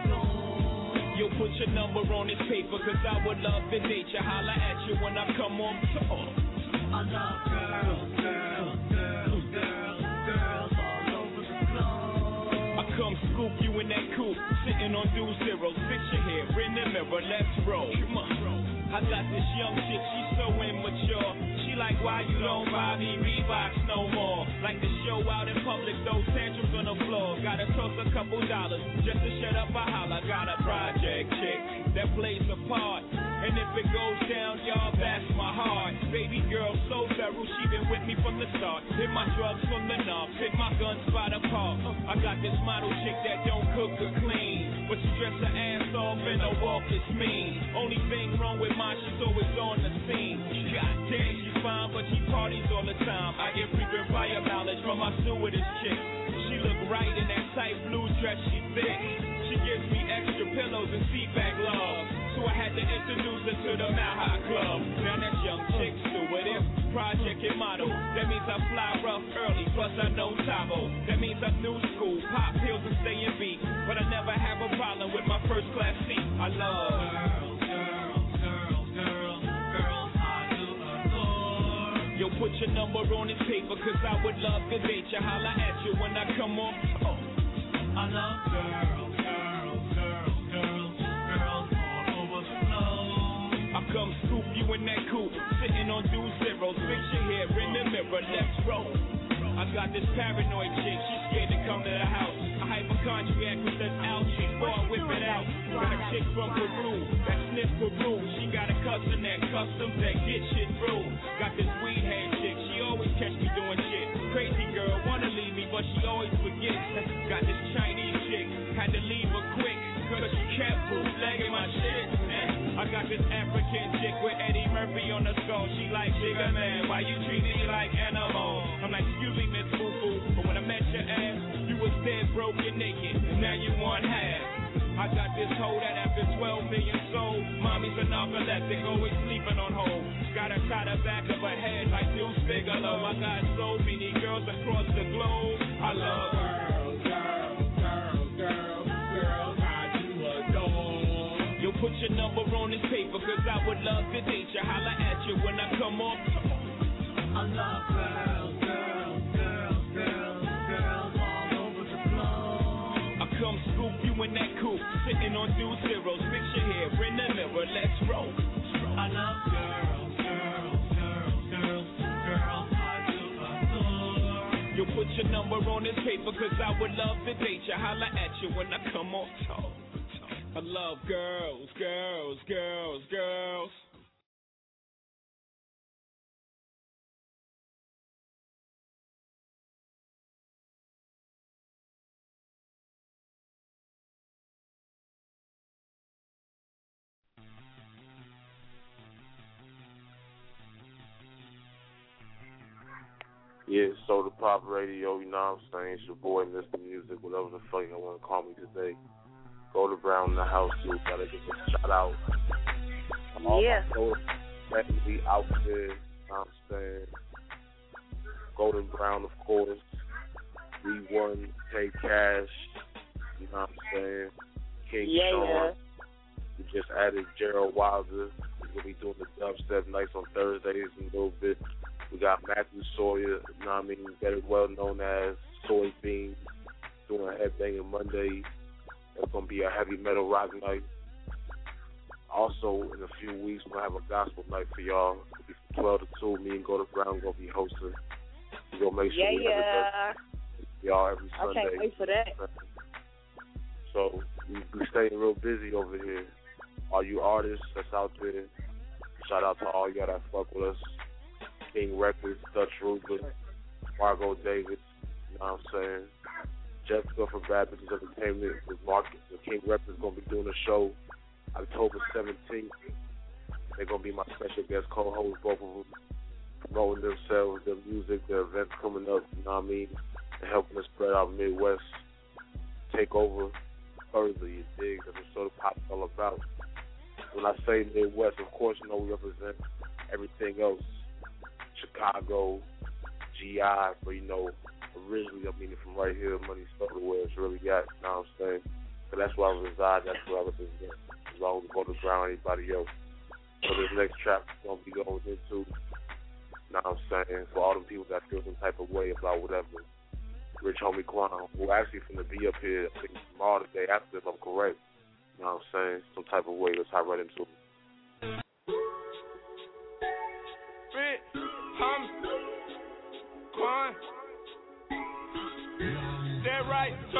adore. Yo, put your number on this paper, cause I would love to date you. Holla at you when I come on tour. I love girls, girls, girls, girls, girls all over the globe. I come scoop you in that coupe, sitting on dual zeros. Fix your hair in the mirror, let's roll. Come on. I got this young chick, she's so immature. She like, why you don't buy me Reeboks no more? Like to show out in public, those tantrums on the floor. Gotta toss a couple dollars just to shut up a holler. Got a project chick that plays a part. And if it goes down, y'all, that's my heart. Baby girl, so thorough, she been with me from the start. Hit my drugs from the knob, hit my guns by the park. I got this model chick that don't cook or clean, but she dress her ass off and her walk is mean. Only thing wrong with mine, she's always on the scene. God damn, she's fine, but she parties all the time. I get frequent fire knowledge from my stewardess chick. She look right in that tight blue dress, she thick. She gives me extra pillows and seatback love. So I had to introduce her to the Mile High Club. Now that's young chick stewardess, project and model. That means I fly rough early, plus I know Tabo. That means I'm new school, pop pills and stay in beat. But I never have a problem with my first class seat. I love girls, girls, girls, girls, girls I do adore. Yo, put your number on this paper, cause I would love to date you. Holla at you when I come on. Oh. I love girls, girls, girls, girls, girls all over the globe. I come scoop you in that coupe, sitting on dual zeros. Fix your hair in the mirror, let's roll. I got this paranoid chick, she's scared to come to the house. A hypochondriac who says ouch, she's born whip it out. Got a chick from Peru, that sniff Peru. She got a cousin that customs that get shit through. Got this weed head chick, she always catch me doing shit. Crazy girl, wanna leave me, but she always forgets. Got this Chinese chick, had to leave her quick, cause she kept bootlegging my shit. I got this African chick with Eddie Murphy on the skull. She like, jigger man, why you treat me like animal? I'm like, excuse me, Miss Foo Foo, but when I met your ass, you was dead, broke, and naked, and now you want half. I got this hoe that after twelve million sold, mommy's a narcoleptic, always sleeping on hold. Got her tie the back of her head like Deuce Bigelow. I got so many girls across the globe. I love girls, girls, girls, girls, girls, I do adore. Yo, put your number on this paper, cause I would love to date you. Holla at you when I come off. I love girls, girls, girls, girls, girls all over the globe. I come scoop you in that coupe, sitting on two zeros. Fix your hair in the mirror, let's roll. I love girls, girls, girls, girls, girls I do adore. You put your number on this paper, cause I would love to date you. Holla at you when I come off talk. I love girls, girls, girls, girls. Yeah, Soda Pop Radio, you know what I'm saying? It's your boy, Mister Music, whatever the fuck you want to call me today. Golden Brown in the house, too. Gotta get a shout out. All yeah. my Soda family out there, you know what I'm saying? Golden Brown, of course. We won, Tay Cash, you know what I'm saying? King yeah, Sean. Yeah. We just added Gerald Wilder. We're going to be doing the dubstep nights on Thursdays in a little bit. We got Matthew Sawyer, you know what I mean, very well known as Soybean, doing a headbanging Monday. It's going to be a heavy metal rock night. Also, in a few weeks, we're going to have a gospel night for y'all. It'll be from twelve to two. Me and Golden Brown going to be hosting. We're going to make sure yeah, we yeah. have it for y'all every Sunday. I can't wait for that. So, we, we staying real busy over here. All you artists that's out there, shout out to all y'all that fuck with us. King Records, Dutch Ruger, Margot Davis, you know what I'm saying? Jessica from Bad Bitches Entertainment with Mark. The King Records is going to be doing a show October seventeenth. They're going to be my special guest co-hosts, both of them, promoting themselves, their music, their events coming up, you know what I mean? And helping us spread out Midwest, take over further, you dig? That's what Soda Pop's all about. When I say Midwest, of course, you know we represent everything else. Chicago, G I, but you know, originally I mean from right here, Money Soda, where it's really at, you know what I'm saying? So that's where I reside, that's where I represent. As long as I go to ground anybody else. So this next track is going to be going into, you know what I'm saying, for all them people that feel some type of way about whatever. Rich Homie Quan, who actually finna be up here, I think tomorrow, the day after, if I'm correct. You know what I'm saying? Some type of way, let's hop right into it. Hum, Quan, that right, so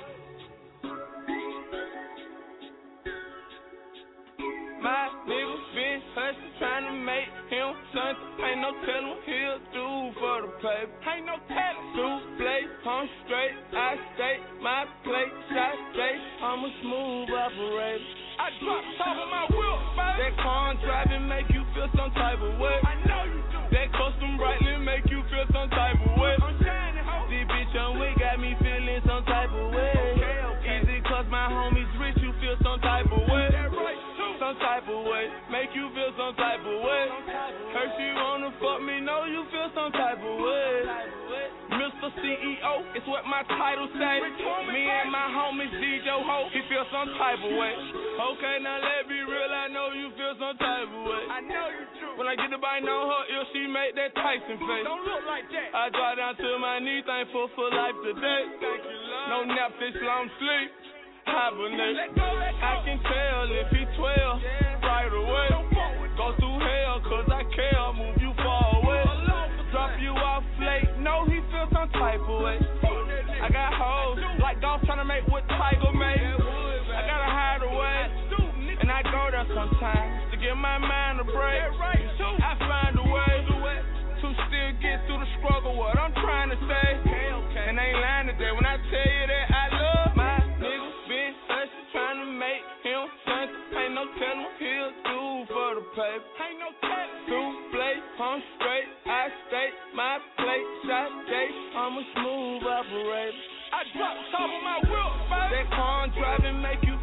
my nigga been hustling, trying to make him something. Ain't no telling what he'll do for the paper. Ain't no telling. Souffle, I'm straight, I stay, my plate, shot straight. I'm a smooth operator. I drop top of my wheel, baby. That car driving make you feel some type of way. I know you do. That custom brightly make you feel some type of way. I'm shining, ho. This bitch on we got me feeling some type of way. Okay, okay. Easy cause my homies rich, you feel some type of way. That right, too. Some type of way. Make you feel some type of way. Heard she wanna fuck me, know you feel some type of way. Mister C E O, it's what my title say. Me and my homies D J Ho, he feel some type of way. Okay, now let me real, I know you feel some type of way. I know you do. When I get the bite on her ear, she make that Tyson face. Don't look like that. I drop down to my knees, thankful for life today. Thank you, Lord. No nap, this long sleep. Hibernate. Let go, let go. I can tell if he twelve, yeah. Right away. Go through hell, cause I care, move you far away. Drop you off late, know he feel some type of way. I got hoes, like golf trying to make what Tiger made. I gotta hide away, and I go there sometimes to give my mind a break. I find a way to still get through the struggle, what I'm trying to say. And I ain't lying today when I tell you that I love my nigga. Been hustling, trying to make him something. Ain't no telling what he'll do for the paper. Ain't no telling. Souffle, I'm straight, I stay, my plate, shot day. I'm a smooth operator. I drop top of my wheel, baby. That car driving make you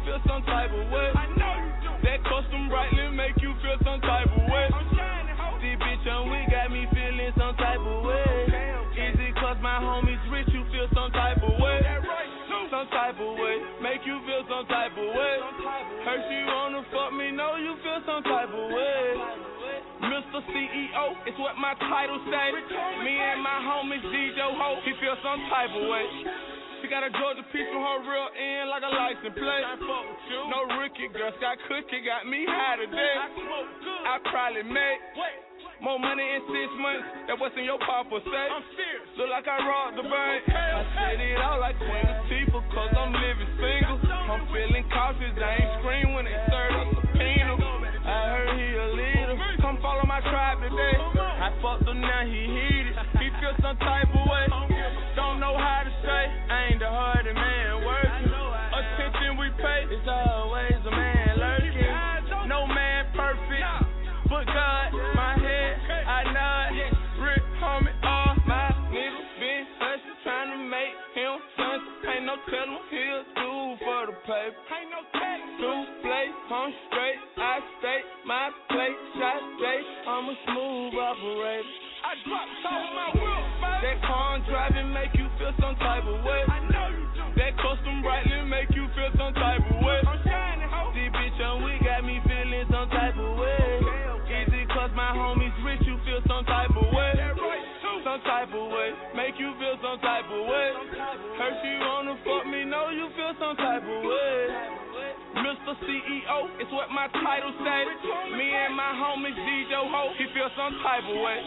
feel some type of way. I know you do. That custom brightly make you feel some type of way. I'm shining, ho. This bitch on we got me feeling some type of way. Okay, okay. Is it cause my homies rich you feel some type of way? That right, too. Some type of way. Make you feel some type of way. Heard you wanna fuck me, know you feel some type of way. Mister C E O, it's what my title say. Me and my homies D J Ho, he feel some type of way. She got a Georgia piece from her real end like a license plate. No rookie, girl, Scott Cookie got me high today. I probably made more money in six months than what's in your papa say. I'm serious. Look like I robbed the bank. I said it all like Queen Latifah, cause I'm living single. I'm feeling cautious, I ain't scream when they serve a subpoena. I heard he a leader. Come follow my tribe today. I fucked him now, he heated. He feel some type of way. Don't know how to say. I ain't the hardest man working. Attention we pay. It's always a man lurking. No man perfect, but God, my head, I nod. Rick, homie, all my niggas been hustling, trying to make him something. Ain't no telling he'll do for the paper. Ain't no telling. Two play, I'm straight. I stay my plate, shot straight. I'm a smooth operator. I drop top of my wheel, baby. That car I'm driving make you feel some type of way. I know you do. That custom brightly make you feel some type of way. I'm shining, ho. This bitch on we got me feeling some type of way. Okay, okay. Is it cause my homies rich you feel some type of way? That right, too. Some type of way. Make you feel some type of way. Heard you wanna fuck me, know you feel some type of way. Mister C E O, it's what my title say. Me and my homies D J Ho, he feel some type of way.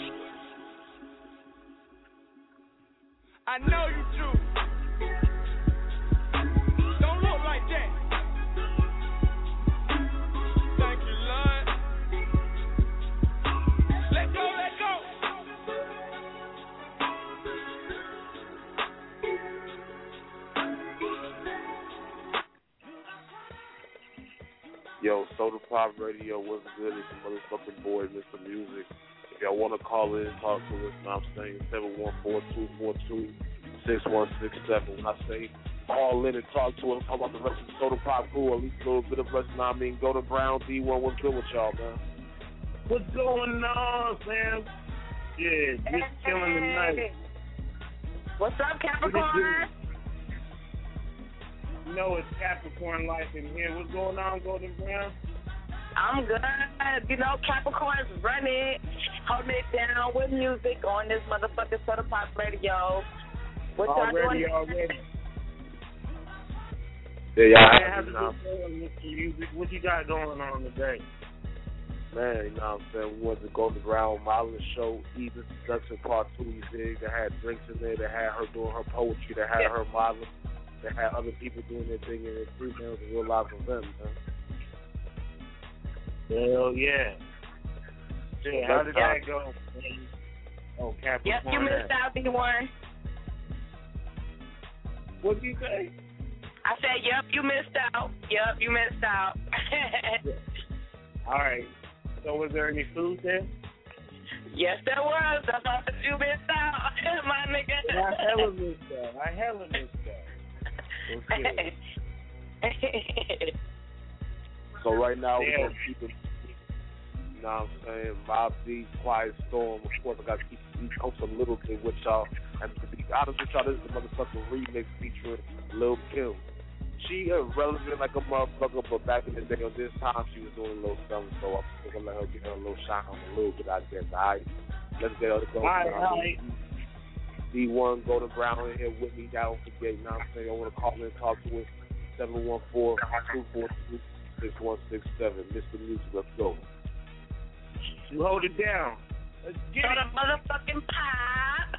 I know you do. Don't look like that. Thank you, Lord. Let go, let go. Yo, Soda Pop Radio, what's good? It's the motherfucking boy, Mister Music. If y'all want to call in, talk to us, I'm saying seven one four, two four two, six one six seven. When I say call in and talk to us, talk about the rest of the Soda Pop crew, at least a little bit of us, I mean, go to Brown, D one, what's good with y'all, man? What's going on, Sam? Yeah, just chilling tonight. What's up, Capricorn? You know it's Capricorn life in here. What's going on, Golden Brown? I'm good. You know, Capricorn's running, holding it down with music on this motherfucking Soda Pop Radio. What y'all already, doing? already. Yeah, y'all Man, have how's now. it going, Mister Music? What you got going on today? Man, you know what I'm saying? We went to Golden Brown Modeling Show, Eden Seduction Part two, you dig? They had drinks in there, they had her doing her poetry, they had Yeah. her modeling, they had other people doing their thing, and it was a real live event, man. Hell yeah. Yeah, how did that go? Oh, Capricorn. Yep, you missed out, D one. What'd you say? I said, yep, you missed out. Yep, you missed out. All right. So was there any food there? Yes, there was. That's all that you missed out, my nigga. I hella missed out. I hella missed out. Okay. So right now yeah. we're going to keep it, you know what I'm saying, Mob Deep, Quiet Storm. Of course, I got to keep the East Coast a little bit with y'all. And to be honest with y'all, this is a motherfucking remix featuring Lil Kim. She irrelevant like a motherfucker, but back in the day, on this time, she was doing a little something, so I'm going to let her get her a little shine on a little bit, I guess. All right, let's get her to go. All right, all right. D one, Golden Brown in here with me. Y'all don't forget, you know what I'm saying? I want to call in and talk to us. seven one four, two four two, six one six seven. Mister Music, let's go. You hold it down. Let's get it. The motherfucking pop.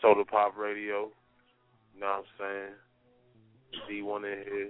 Soda Pop Radio. You know what I'm saying? D one in here.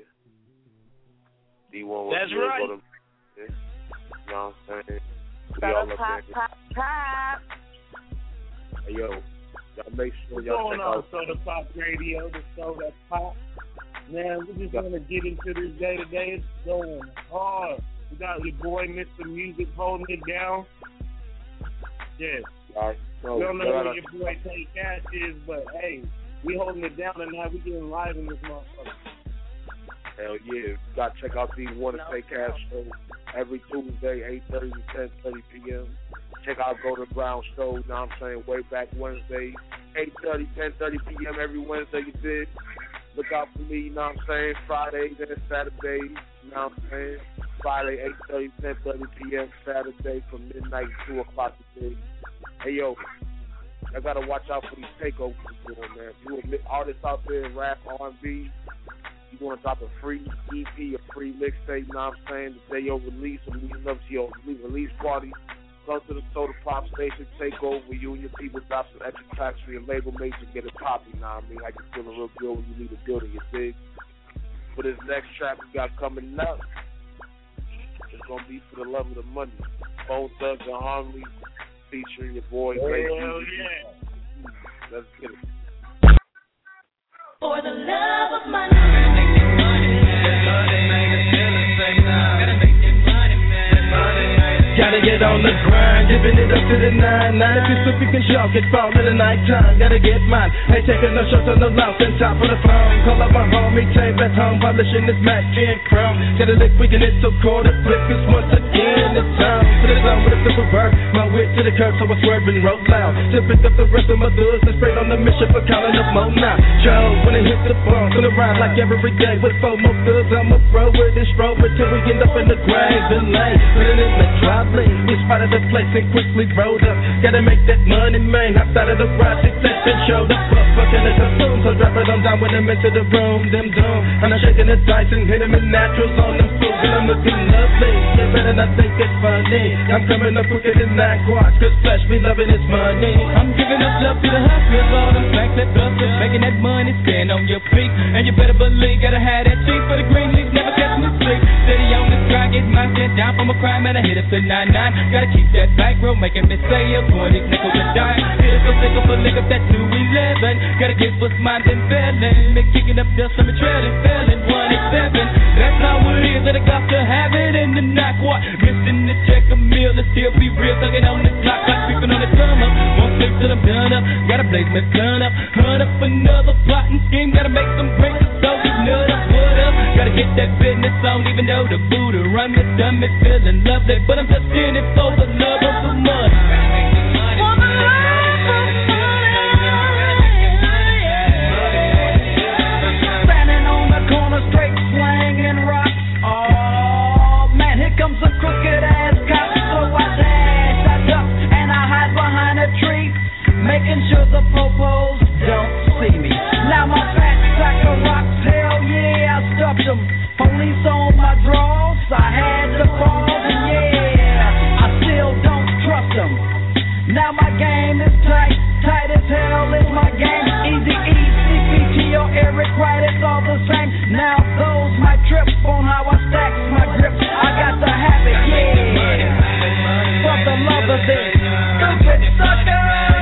D one was That's good. right. Go to, you know what I'm saying? We Soda all up Pop, there. pop, pop. Hey, yo, y'all make sure What's y'all going check on, out. Soda Pop Radio, the Soda Pop? Man, we just want to get into this day to day. It's going hard. We got your boy, Mister Music, holding it down. Yes. All right. So, we don't know gotta, where your boy Tay Cash is, but hey, we holding it down tonight. We getting live in this motherfucker. Hell yeah. You got to check out the One to Take Cash show every Tuesday, eight thirty to ten thirty p.m. Check out Go to Brown show, you know what I'm saying, way back Wednesday, eight thirty, ten thirty p.m. every Wednesday you did. Look out for me, you know what I'm saying, Friday, then Saturday, you know what I'm saying, Friday, eight thirty, ten thirty p.m., Saturday from midnight to two o'clock today. Hey, yo, I got to watch out for these takeovers you're doing, man. If you're an artist out there in rap, R and B, you want to drop a free E P, a free mixtape, you know what I'm saying, the day your release, or leading up to your release party, go to the Soda Pop station, take over, you and your people drop some extra tracks for your label mates and get it popping, you know what I mean? Like you feeling real good when you leave the building, you dig? For this next track we got coming up, it's going to be For the Love of the Money. Bone Thugs and Harmony featuring your boy. Hell Ray yeah. Let's get it. For the love of money. Gotta get on the grind, giving it up to the nine nine. If you slip, you can jump, it fall in the night time. Gotta get mine. Ain't taking no shots on the lounge and top of the phone. Call up my homie, tape at home, polishing this Mac and Chrome. Got a lick, we can hit so cold, the flip is once again it's time. To the zone with a super bird, my wit to the curb, so I swerve and roll loud. To pick up the rest of my goods and straight on the mission for calling up Mo now. Joe, when it hits the phone, gonna ride like every day with four more goods. I'ma throw it and stroll it till we end up in the grave and lane. Put it in the drop. We spotted the place and quickly rolled up. Gotta make that money, man. Outside of the ride, success and showed up. Fuck, fucking at the boom. So drop it on down with them into the room. Them doom. And I'm shaking the dice and hitting them naturals on them fools. And I'm looking lovely. Get better than I think it's funny. I'm coming up quicker than nine quarts. Cause flesh be loving this money. I'm giving up love to the hustlers. All them facts that bustlers. Making that money, stand on your feet. And you better believe, gotta have that cheek for the green leaves. Never catch me sleep. Steady on this grind, get my shit down from a crime. And I hit up to nine nine. Gotta keep that bankroll, making me say a twenty nickels a dime. Hit us so sick of a lick up that two eleven. Gotta get what's mine and feeling. Me kicking up dust, I'm a trailing, failing one and seven. That's how it is, that I got to have it in the night. What? Missing the check a meal, to still be real. Thugging on the clock, like creeping on the come up. Won't sleep till I'm done up. Gotta blaze my gun up. Hunt up another plot and scheme. Gotta make some breaks, so just nut up, what up? Gotta get that business on, even though the Buddha run me, done me feeling lovely. But I'm just in it for the love of the money. For the love of money. Standing on the corner, straight slanging rocks. Oh man, here comes a crooked ass cop. So I dash, I duck, and I hide behind a tree, making sure the popos don't see me. Now my fat sack of rocks, hell yeah, I stuffed them. Police on my drawers, I had to call, and yeah, I still don't trust them. Now my game is tight, tight as hell is my game. Easy E, C P T or Eric Wright, it's all the same. Now those might trip on how I stack my grips. I got to have it, yeah, for the love of this stupid sucker.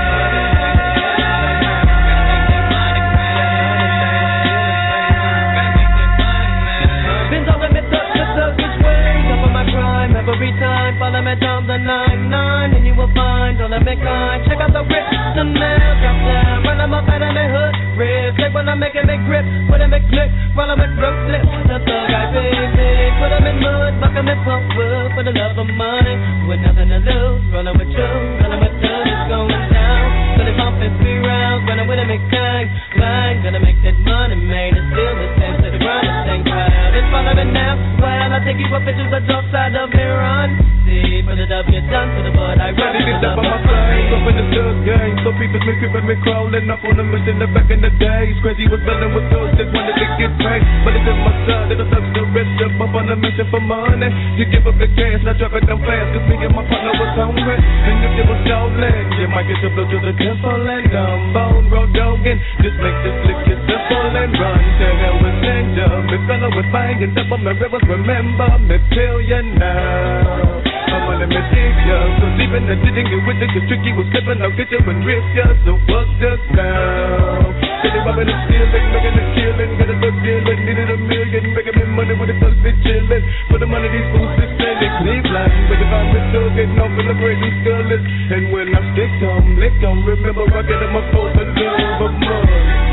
Every time, follow me down the line, nine, and you will find all the big line. Check out the rips, the nails, drop down, run them up out of the hood, ribs. Like when I'm making big grip, put them in click, roll them in broke slips. The thug I big, big, put them in mud, buck them in pump wood, for the love of money, with nothing to lose. Rolling with you, rolling with them, it's going down. So they pumping three rounds, running with a big gang, bang, gonna make that money, made it still the same, to the ground, the same crowd. It's following now, well, I take you up pictures of the side of me. Run, see, for the W done to the bud, I run. Ready to step on my flame, up in the thug game. So people been creeping me crawling up on the mission back in the days. Crazy was building with those that wanted to get paid. But it's in my son, little thugs the rich up, up on the mission for money. You give up the chance, not dropping them fast, cause me and my partner was hungry. And if they was stolen. You might get your blow to the temple and dumb road dogging. Just make this lick it simple and run to hell with Linda. Me fella with bang and double my rivers, remember me till you now. I'm gonna miss you, so leaving the didn't get with it, cause tricky was slipping, I'll get you and rip you, so what's the sound? Getting robbing and stealing, making a killing, got a good feeling, needed a million, making me money with the sun be chilling. For the money these fools is spending, Cleveland, with the vibe is still getting off in the crazy skullers. And when I stick them, lick them, remember I get them up for the love of money.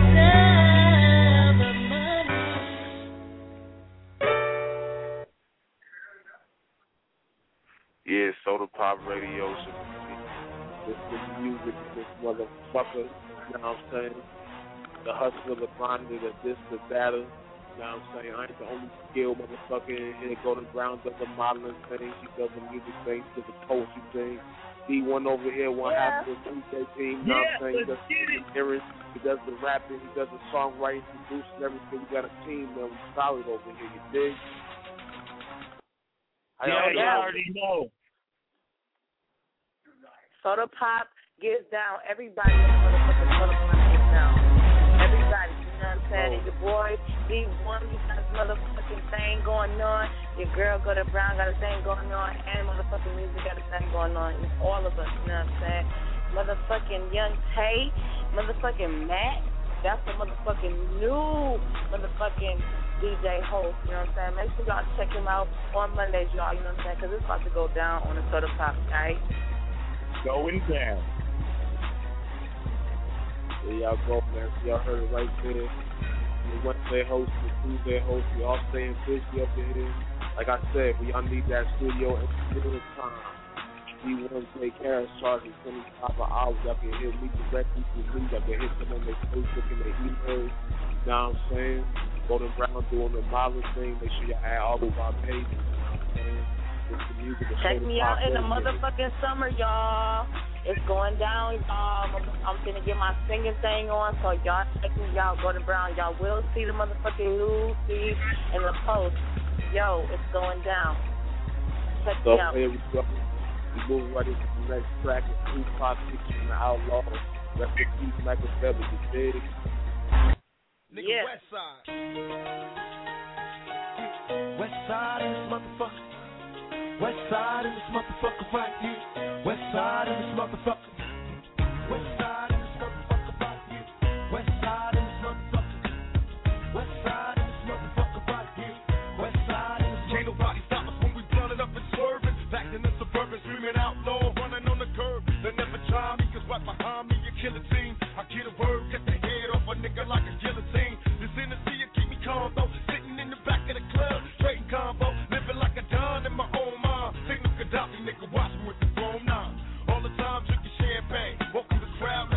Yeah, Soda Pop Radio. This is music, this motherfucker. You know what I'm saying? The hustler, the grinder, the this, the batter. You know what I'm saying? I ain't the only skilled motherfucker in here. Golden Brown does the modeling thing. She does the music thing. She does the poetry thing. D one over here, one Yeah. half of the Tuesday team. You know what I'm saying? He does the lyrics. He does the rapping. He does the songwriting, producing everything. We got a team, man. We solid over here. You dig? Yeah, you already know. Soda Pop gets down. Everybody in the motherfucking Soda Pop gets down. Everybody, you know what I'm saying? And your boy, D one, you got this motherfucking thing going on. Your girl, Go to Brown, got a thing going on. And motherfucking music got a thing going on. It's all of us, you know what I'm saying? Motherfucking Young Tay, motherfucking Matt. That's the motherfucking new motherfucking D J host, you know what I'm saying? Make sure y'all check him out on Mondays, y'all, you know what I'm saying? Because it's about to go down on the Soda Pop, alright? Going down. There y'all go, man. So y'all heard it right there. The Wednesday host, the Tuesday host, we all staying busy up in here. Like I said, we all need that studio at the time. D one J Cash charging twenty-five an hour. Y'all can hit me directly through me. Y'all can hit them on their Facebook and their emails. You know what I'm saying? Golden Brown doing the modeling thing. Make sure y'all add all of our pages. You know what I'm saying? Check me out in the motherfucking summer, y'all. It's going down, y'all. I'm finna get my singing thing on, so y'all check me out. Golden Brown, y'all will see the motherfucking news feed and the post. Yo, it's going down. Check So me out. here we go. We moving right into the next track. It's Tupac featuring the Outlaw. Rest in peace, Michael Phelps. You dig? Nigga, Yeah. West Side. West side in this motherfucker. West side in this motherfucker right here. West side in this motherfucker. West side in this motherfucker right here. West side in this motherfucker. West side in this motherfucker right here. West side in this motherfucker. Can't nobody stop us when we blunted up and swerving. Back in the suburban, screaming outlaw, running on the curb. They never try me, cause right behind me, you kill a team. I get a word, cut the head off a nigga like a guillotine. This Tennessee, you keep me calm though. Sitting in the back of the club, trading combo. Living like a don in my own mind. Signal Gaddafi, nigga, watch me with the chrome nine. All the time, drinking champagne. Walk through the crowd,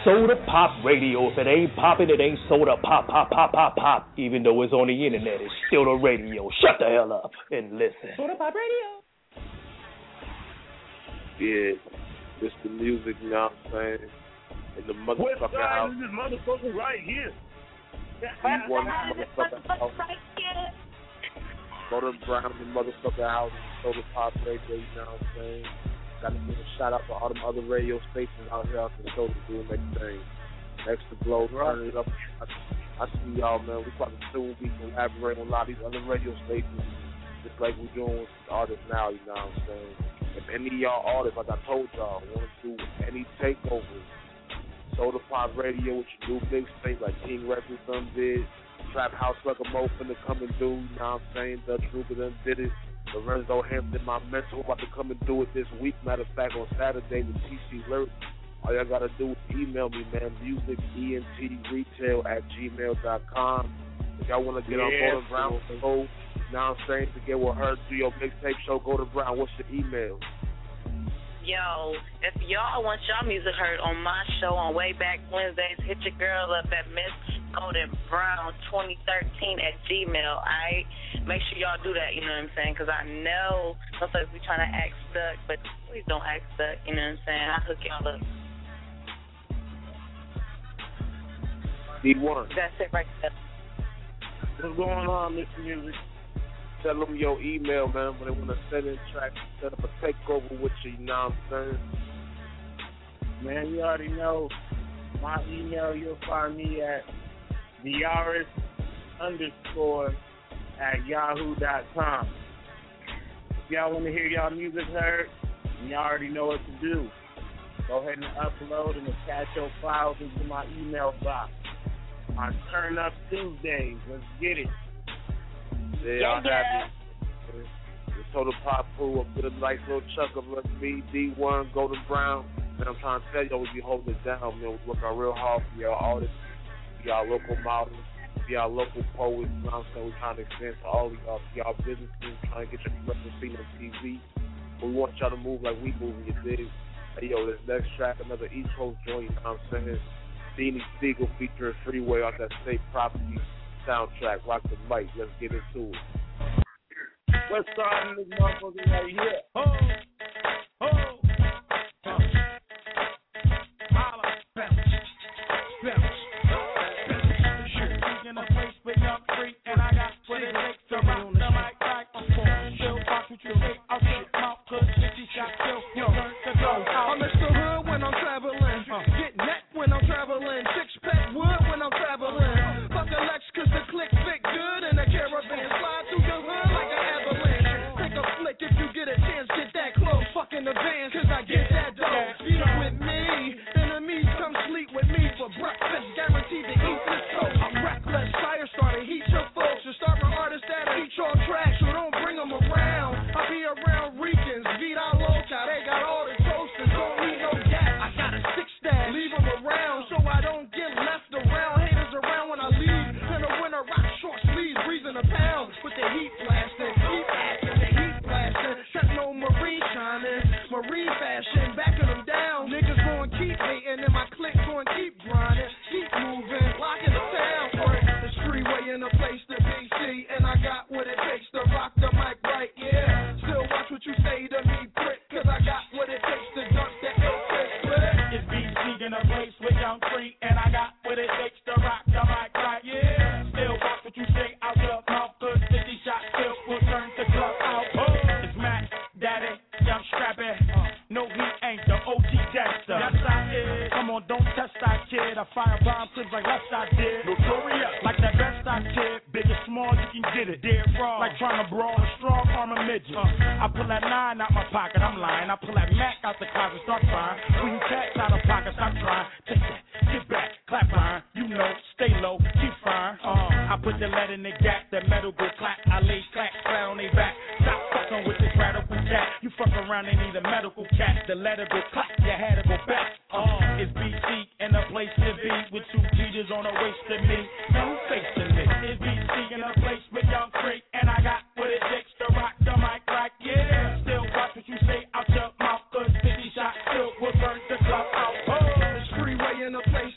Soda Pop Radio. If it ain't popping, it ain't soda pop, pop, pop, pop, pop. Even though it's on the internet, it's still the radio. Shut the hell up and listen. Soda Pop Radio. Yeah, it's the music, you know what I'm saying? In the West motherfucking side house. is this motherfucker right here. We won this motherfucking house. Go to Brown, the motherfucking house. Soda Pop Radio, you know what I'm saying? Got to give a shout out to all them other radio stations out here out the show doing their thing. Extra Glow, turn it up. I, I see y'all, man. We probably soon be collaborating on a lot of these other radio stations, just like we're doing with artists now, you know what I'm saying? If any of y'all artists, like I told y'all, want to do any takeovers, Soda Pop Radio with your new mixtape like King Records done did, Trap House like a mo finna come and do, you know what I'm saying? Dutch Ruger done did it. Lorenzo Hampton, my mentor, about to come and do it this week. Matter of fact, on Saturday with T C Lyrics. All y'all gotta do is email me, man. Music E N T retail at gmail dot com. If y'all wanna get Yeah, on Go to Brown, go. You know what I'm saying? To get with her, do your mixtape show, Go to Brown. What's your email? Yo, if y'all want y'all music heard on my show on Way Back Wednesdays, hit your girl up at Miss Golden Brown twenty thirteen at Gmail, alright? Make sure y'all do that, you know what I'm saying? Because I know sometimes we trying to act stuck, but please don't act stuck, you know what I'm saying? I'll hook y'all up. D one. That's it right there. What's going on, Mister Music? Tell them your email, man, when they want to send in tracks, set up a takeover with you, you know what I'm saying? Man, you already know my email. You'll find me at Diaris underscore at yahoo dot com. If y'all want to hear y'all music heard, you already know what to do. Go ahead and upload and attach your files into my email box. On Turn Up Tuesdays, let's get it. Yeah, I'm happy. The Soda Pop crew, a good, nice little chunk of us, me, D one, Golden Brown. Man, I'm trying to tell y'all, we be holding it down, man. We working real hard for y'all artists, for y'all local models, for y'all local poets. You know what I'm saying? We're trying to extend to all of y'all, for y'all businesses, trying to get your commercial seen on T V. But we want y'all to move like we move, you dig? Hey, yo, this next track, another East Coast joint, you know what I'm saying? Beanie Siegel featuring Freeway off that State Property soundtrack. Rock the mic. Let's get into it. Let's start in this motherfucker right here. Oh, oh, uh, holla, bounce, bounce, bounce. Sure, in a place with young freak, and I got what it takes to rock the mic like a phone. Still rock what you say, I'll get mouth, cause fifty shots still, yo, learn to go. I miss the hood when I'm traveling, uh, get neck when I'm traveling, six pack wood when I'm traveling. Fuck a Lex, cause the click fit good, and the caravan slide through your hood like an avalanche. Take a flick if you get a chance, get that close, fuck in the van, cause I get that dough. Eat with me, enemies come sleep with me for breakfast, guaranteed to eat this toast. I'm reckless, fire starter, heat your folks, and start an artist that'll eat your trash, so don't bring them around. I be around Ricans, Vida Loca, they got all the toasters, don't need no gas. I got a six stash, leave them around, so I don't get left around. Haters around when I leave, in the winter rock short sleeves, breezing a pound, with the heat blasting, heat blasting, the heat blasting, techno marine shining, marine fashion, backing them down. Niggas gon' keep hating, and my clique gon' keep grinding, keep moving, locking the town. The freeway in a place to be see, and I got what it takes to rock the mic right, yeah. Still watch what you say to me, prick, cause I got what it takes to dunk that eight six split. It's B C in a place with young freak, and I got what it takes to rock the mic right, yeah. Still watch what you say out your mouth, cause fifty shots still will turn the club out. Oh, it's Mac, Daddy, young Strappy. Uh, no, he ain't the O G gangster. Yes, I is. Come on, don't test that kid. I fire bomb clips like left I did. Notorious, like that best I kid. Big or small, you can get it. Dead wrong, like trying to brawl a strong arm a midget. Uh, I pull that nine out my pocket, I'm lying. I pull that Mac out the closet, start firing. When you tax out of pocket, stop trying. Take that, get back, clap iron. You know, stay low, keep firing. Uh, I put the lead in the gap, that metal go clap. I lay clack, flat on they back. Stop fucking with this radical cat. You fuck around and need a medical cat. The letter go clap, you had to go back. Uh, it's B C in a place to be with two Peters on the waist of me. Now who's facing me? It's B C in a place with young freak, and I got what it takes to rock the mic like, yeah. Still watch what you say out your mouth, cause fifty shots still will burn the club out. Oh, it's freeway in a place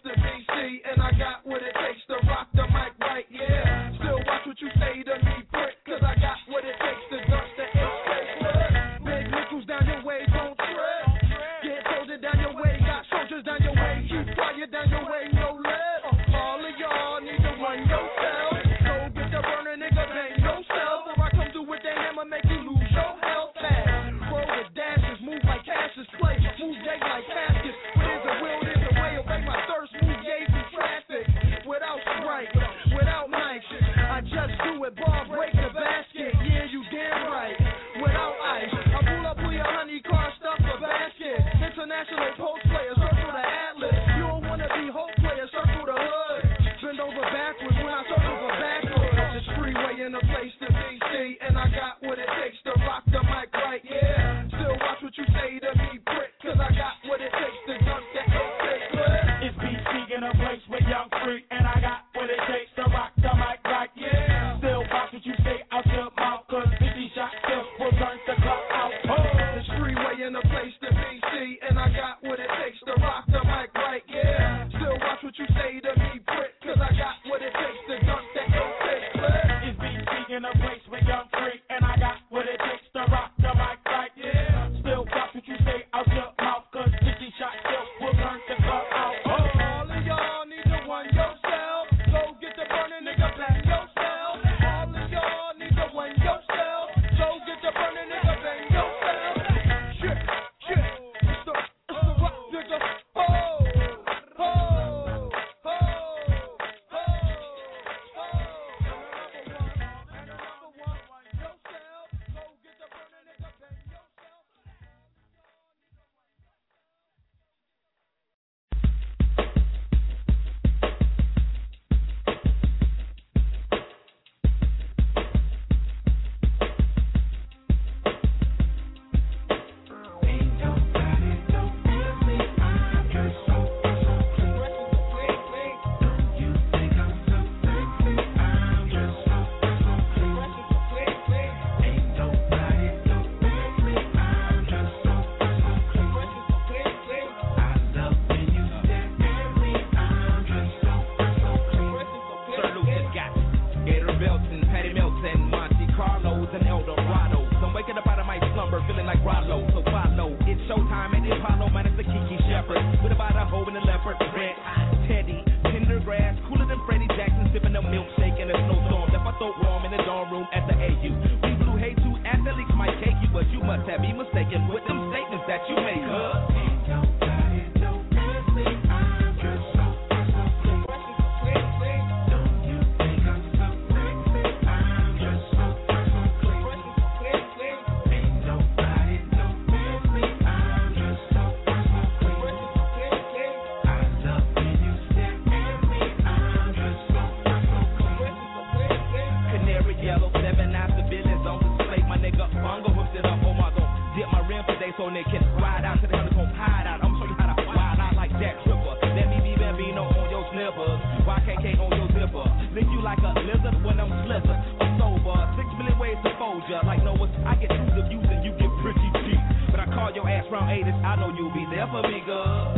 in a snowstorm. If I throw warm in the dorm room at the A U. We blew hay too, athletes might take you, but you must have me mistaken with them statements that you make, huh? So they can ride out to the honeycomb hide out. I'm show you how to wild out like Jack Tripper. Let me be Bambino on your slippers. Y K K on your zipper. Lick you like a lizard when I'm slizzard. I'm sober. Six million ways to fold ya. Like Noah, I get through the views and you get pretty deep. But I call your ass round eighties. I know you'll be there for me, girl.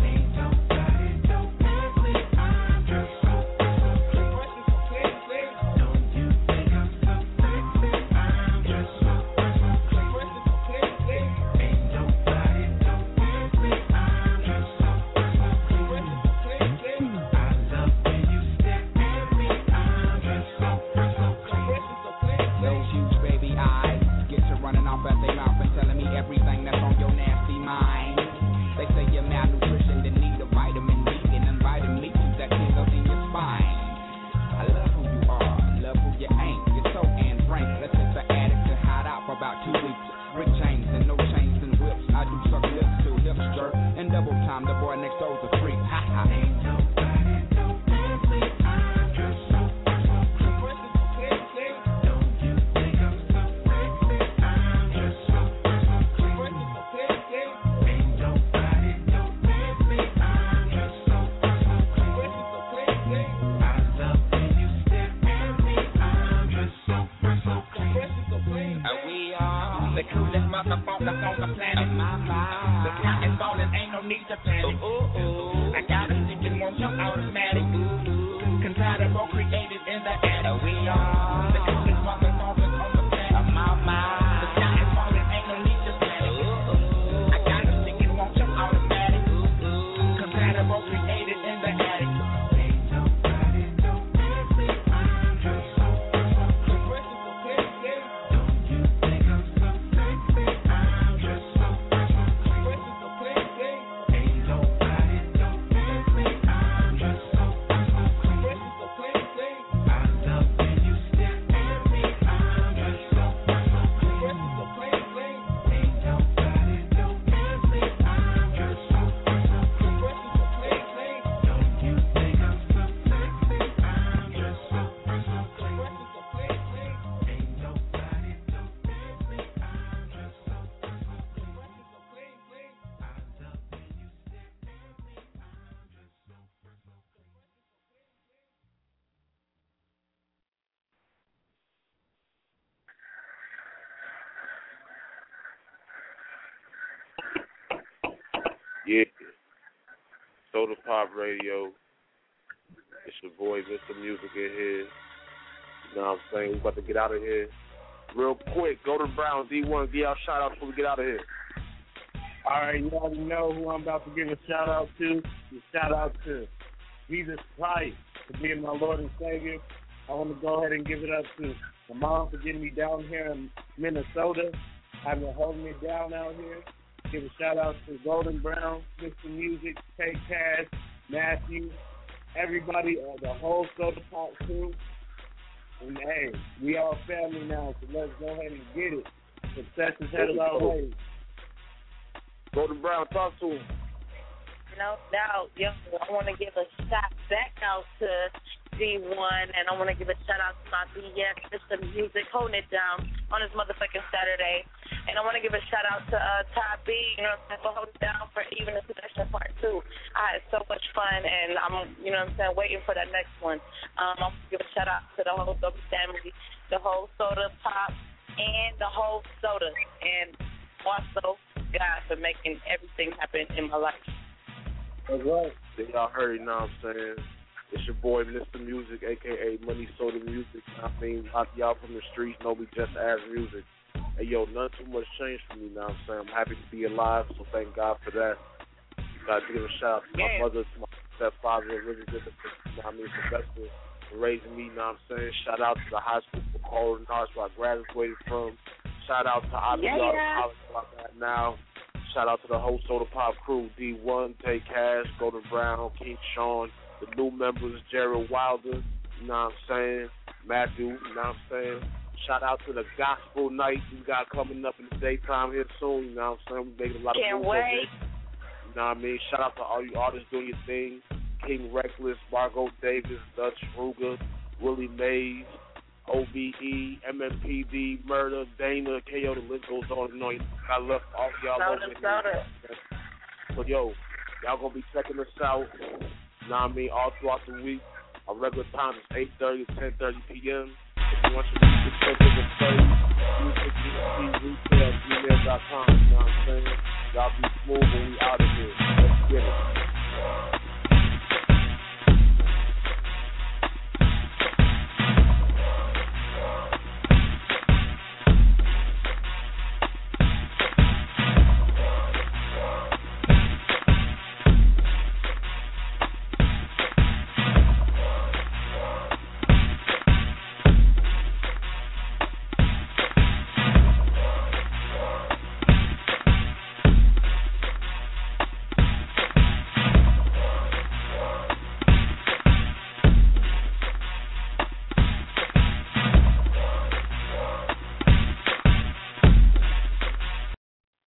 Yeah. Soda Pop Radio. It's your boy, Mister Music in here. You know what I'm saying? We about to get out of here. Real quick, Golden Brown, D one, give y'all shout out before we get out of here. All right, you already know who I'm about to give a shout out to. A shout out to Jesus Christ for being my Lord and Savior. I want to go ahead and give it up to my mom for getting me down here in Minnesota, having holding me down out here. Give a shout out to Golden Brown, Mister Music, Take Cash, Matthew, everybody, uh, the whole Soda Pop crew. And hey, we all family now, so let's go ahead and get it. Success is headed our way. Golden Brown, talk to him. No doubt. Yo, I want to give a shout back out to D one, and I want to give a shout out to my B S, Mister Music, holding it down on his motherfucking Saturday. And I want to give a shout out to uh, Ty B, you know, for holding down for even the production part two. I had so much fun, and I'm, you know what I'm saying, waiting for that next one. Um, I want to give a shout out to the whole Soda family, the whole Soda Pop, and the whole Soda, and also God for making everything happen in my life. That's right. Then y'all heard, you know what I'm saying? It's your boy, Mister Music, a k a. Money Soda Music. I mean, a lot of y'all from the streets know me just as music. Hey, yo, none too much changed for me, you know what I'm saying? I'm happy to be alive, so thank God for that. Got to give a shout out to my yeah. mother, to my stepfather, really good, you know what I mean, professor, for raising me, you know what I'm saying? Shout out to the high school for Colin Arts where I graduated from. Shout out to Ivy yeah, Yard yeah. College where I'm at now. Shout out to the whole Soda Pop crew, D one, Tay Cash, Golden Brown, King Sean, the new members, Jared Wilder, you know what I'm saying? Matthew, you know what I'm saying? Shout out to the gospel night we got coming up in the daytime here soon, you know what I'm saying? We're making a lot Can't of moves over wait. there. You know what I mean? Shout out to all you artists doing your thing. King Reckless, Margot Davis, Dutch Ruger, Willie Mays, O B E, M M P D, Murder, Dana, K O, the list goes on and on. I love all y'all Soda, over soda. here. So, yo, y'all going to be checking us out, you know what I mean, all throughout the week. Our regular time is eight thirty to ten thirty p.m. If you want your music sent in the place, music retail at gmail dot com, you know what I'm saying? Y'all be smooth when we out of here. Let's get it.